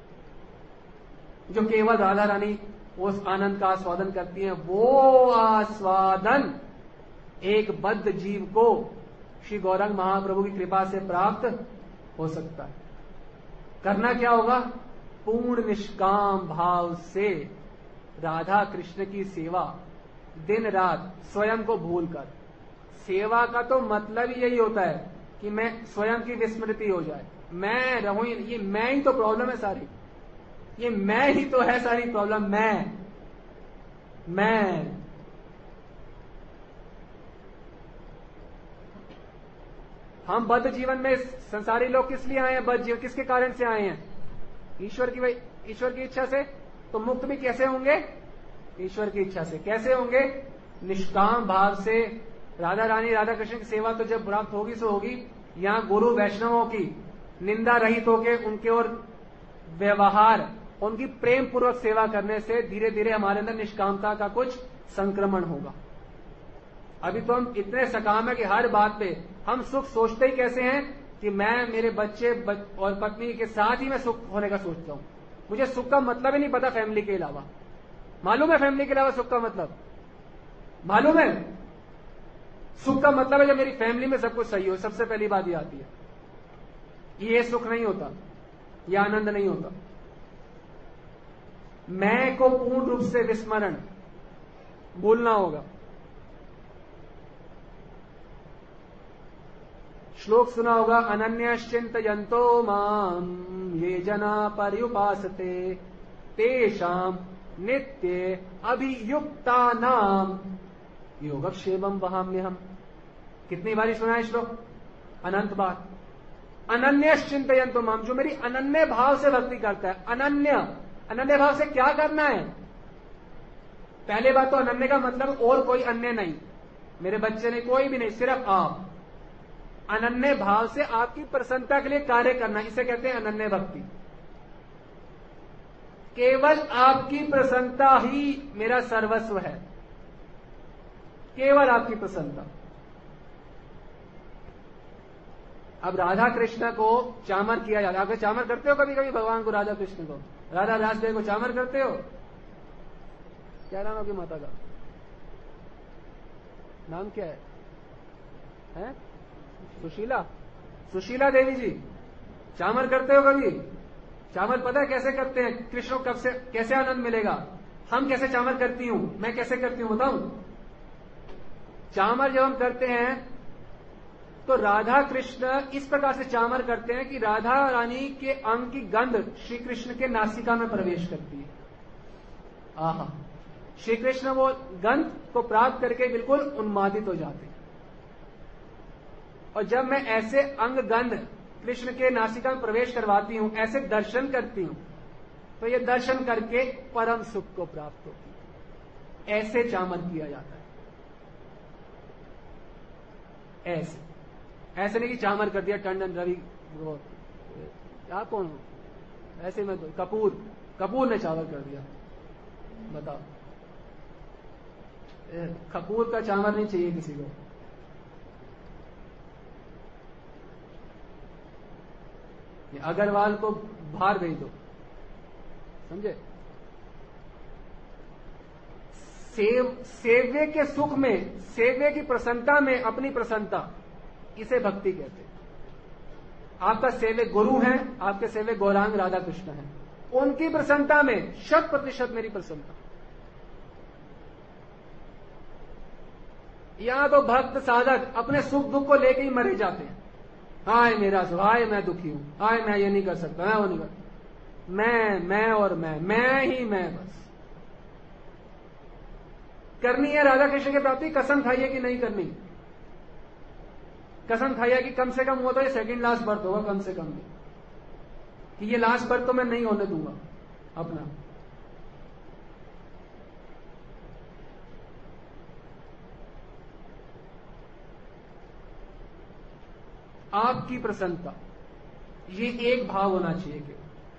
S1: जो केवल राधा रानी उस आनंद का आस्वादन करती हैं, वो आस्वादन एक बद्ध जीव को श्री गौरंग महाप्रभु की कृपा से प्राप्त हो सकता है। करना क्या होगा? पूर्ण निष्काम भाव से राधा कृष्ण की सेवा, दिन रात स्वयं को भूलकर। सेवा का तो मतलब ही यही होता है कि मैं स्वयं की विस्मृति हो जाए, मैं रहूं, ये मैं ही तो प्रॉब्लम है सारी, ये मैं ही तो है सारी प्रॉब्लम। मैं हम बद्ध जीवन में, संसारी लोग किस लिए आए हैं? बद्ध जीवन किसके कारण से आए हैं? ईश्वर की इच्छा से। तो मुक्त भी कैसे होंगे? ईश्वर की इच्छा से। कैसे होंगे? निष्काम भाव से। राधा रानी राधा कृष्ण की सेवा तो जब प्राप्त होगी सो होगी। यहाँ गुरु वैष्णवों की निंदा रहित होकर उनके और व्यवहार, उनकी प्रेम पूर्वक सेवा करने से धीरे धीरे हमारे अंदर निष्कामता का कुछ संक्रमण होगा। अभी तो हम इतने सकाम है कि हर बात पे हम सुख सोचते ही कैसे हैं कि मैं मेरे बच्चे और पत्नी के साथ ही मैं सुख होने का सोचता हूं। मुझे सुख का मतलब ही नहीं पता फैमिली के अलावा। मालूम है फैमिली के अलावा सुख का मतलब? मालूम है? सुख का मतलब है जब मेरी फैमिली में सब कुछ सही हो। सबसे पहली बात ये आती है। ये सुख नहीं होता, ये आनंद नहीं होता। मैं को पूर्ण रूप से विस्मरण, भूलना होगा। श्लोक सुना होगा, अनन्यश्चिन्तयन्तो माम ये जना पर्युपासते तेषाम नित्य अभियुक्तानाम योगक्षेमं वहाम्यहम्। कितनी बारी सुना है श्लोक? अनंत बार। अनन्यश्चिन्तयन्तो माम, जो मेरी अनन्य भाव से भक्ति करता है। अनन्य भाव से क्या करना है? पहले बात तो अनन्य का मतलब और कोई अन्य नहीं, मेरे बच्चे नहीं, कोई भी नहीं, सिर्फ आप। अनन्य भाव से आपकी प्रसन्नता के लिए कार्य करना, इसे कहते हैं अनन्य भक्ति। केवल आपकी प्रसन्नता ही मेरा सर्वस्व है, केवल आपकी प्रसन्नता। अब राधा कृष्ण को चामर किया जाता है। आप चामर करते हो कभी कभी भगवान को, राधा कृष्ण को, राधा रासदेव को चामर करते हो? क्या नाम आपकी माता का? नाम क्या है? हैं? सुशीला देवी जी। चामर करते हो कभी? चामर पता है कैसे करते हैं? कृष्ण को कैसे आनंद मिलेगा? हम कैसे चामर करती हूं, मैं कैसे करती हूं बताऊं? चामर जब हम करते हैं तो राधा कृष्ण इस प्रकार से चामर करते हैं कि राधा रानी के अंग की गंध श्री कृष्ण के नासिका में प्रवेश करती है। आहा, श्री कृष्ण वो गंध को प्राप्त करके बिल्कुल उन्मादित हो जाते हैं। और जब मैं ऐसे अंग गंध कृष्ण के नासिका में प्रवेश करवाती हूं, ऐसे दर्शन करती हूं, तो ये दर्शन करके परम सुख को प्राप्त होती है। ऐसे चामन किया जाता है। ऐसे नहीं कि चामर कर दिया टंडन रवि, आप कौन हो? ऐसे में कपूर ने चावल कर दिया, बताओ। कपूर का चावल नहीं चाहिए किसी को। अग्रवाल को बाहर भेज दो, समझे? सेव्य के सुख में, सेव्य की प्रसन्नता में अपनी प्रसन्नता, इसे भक्ति कहते हैं। आपका सेव्य गुरु हैं, आपके सेव्य गौरांग राधा कृष्ण हैं, उनकी प्रसन्नता में 100% मेरी प्रसन्नता। यहां तो भक्त साधक अपने सुख दुख को लेके ही मरे जाते हैं। हाय मेरा सुख, हाय मैं दुखी हूं, हाय मैं ये नहीं कर सकता, मैं वो नहीं कर, मैं और मैं ही मैं, बस। करनी है राधा कृष्ण की प्राप्ति, कसम खाइए कि नहीं करनी। कसम खाइए कि कम से कम वो तो ये सेकंड लास्ट बर्थ होगा, कम से कम भी, कि ये लास्ट बर्थ तो मैं नहीं होने दूंगा अपना। आपकी प्रसन्नता, ये एक भाव होना चाहिए केवल।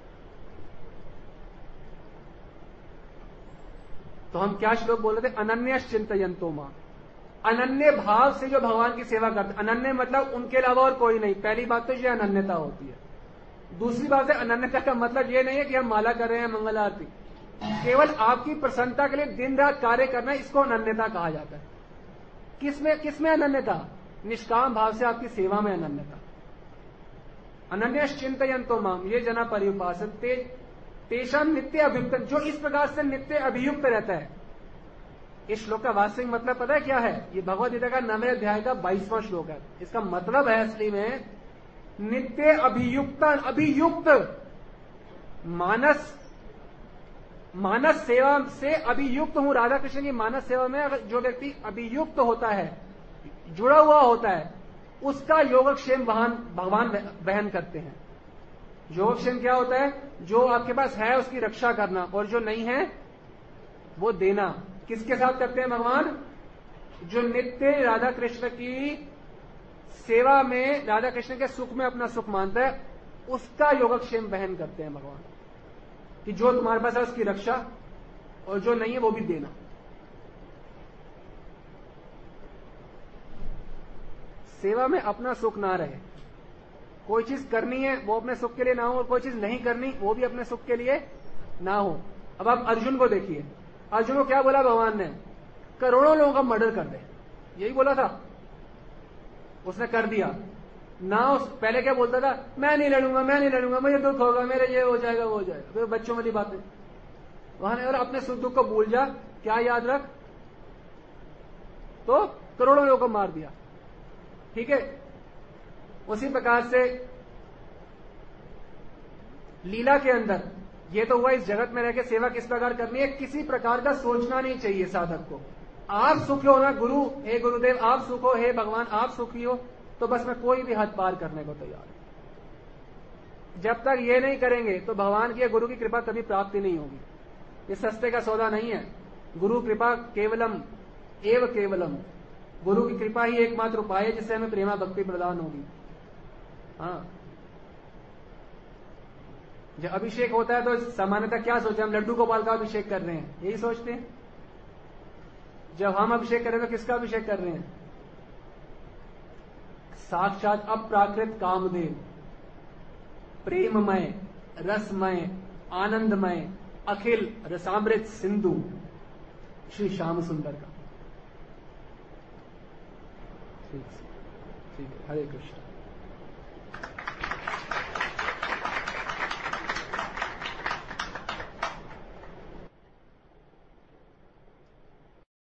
S1: तो हम क्या श्लोक बोल रहे थे? अनन्य चिंतयन्तो मां। अनन्य भाव से जो भगवान की सेवा करते, अनन्य मतलब उनके अलावा और कोई नहीं। पहली बात तो ये अनन्यता होती है। दूसरी बात है, अनन्यता का मतलब ये नहीं है कि हम माला कर रहे हैं, मंगल आरती, केवल आपकी प्रसन्नता के लिए दिन रात कार्य करना, इसको अनन्यता कहा जाता है। किसमें अनन्यता? निष्काम भाव से आपकी सेवा में अनन्यता। अनन्य चिंतयन्तो माम ये जना पर्युपासते तेषाम नित्य अभियुक्त, जो इस प्रकार से नित्य अभियुक्त रहता है। इस श्लोक का वास्तविक मतलब पता है क्या है? ये भगवद गीता का 9वें अध्याय का 22वां श्लोक है। इसका मतलब है असली में नित्य अभियुक्त मानस सेवा से अभियुक्त हूं। राधा कृष्ण की मानस सेवा में अगर जो व्यक्ति अभियुक्त होता है, जुड़ा हुआ होता है, उसका योगक्षेम भगवान वहन करते हैं। योगक्षेम क्या होता है? जो आपके पास है उसकी रक्षा करना, और जो नहीं है वो देना। किसके साथ करते हैं भगवान? जो नित्य राधा कृष्ण की सेवा में, राधा कृष्ण के सुख में अपना सुख मानता है, उसका योगक्षेम वहन करते हैं भगवान, कि जो तुम्हारे पास है उसकी रक्षा, और जो नहीं है वो भी देना। सेवा में अपना सुख ना रहे। कोई चीज करनी है वो अपने सुख के लिए ना हो, और कोई चीज नहीं करनी वो भी अपने सुख के लिए ना हो। अब आप अर्जुन को देखिए, अर्जुन को क्या बोला भगवान ने? करोड़ों लोगों का मर्डर कर दे, यही बोला था, उसने कर दिया ना। पहले क्या बोलता था? मैं नहीं लड़ूंगा, मुझे दुख होगा, मेरे ये हो जाएगा, वो हो जाएगा, तो बच्चों वाली बातें। वहां ने और अपने सुख दुख को भूल जा, क्या याद रख, तो करोड़ों लोगों को मार दिया। ठीक है, उसी प्रकार से लीला के अंदर ये तो हुआ इस जगत में रहकर सेवा किस प्रकार करनी है, किसी प्रकार का सोचना नहीं चाहिए साधक को। आप सुखी हो ना, गुरु, हे गुरुदेव आप सुख हो, हे भगवान आप सुखी हो, तो बस मैं कोई भी हद पार करने को तैयार हूं। जब तक ये नहीं करेंगे तो भगवान की या गुरु की कृपा कभी प्राप्ति नहीं होगी। ये सस्ते का सौदा नहीं है। गुरु कृपा केवलम एव केवलम, गुरु की कृपा ही एकमात्र उपाय है जिससे हमें प्रेमा भक्ति प्रदान होगी। हाँ, जब अभिषेक होता है तो सामान्यतः क्या सोचते हैं? हम लड्डू गोपाल का अभिषेक कर रहे हैं, यही सोचते हैं। जब हम अभिषेक कर रहे हैं तो किसका अभिषेक कर रहे हैं? साक्षात अप्राकृत कामदेव, प्रेममय, रसमय, आनंदमय, अखिल रसामृत सिंधु श्री श्याम सुंदर का। ठीक है, हरे कृष्ण।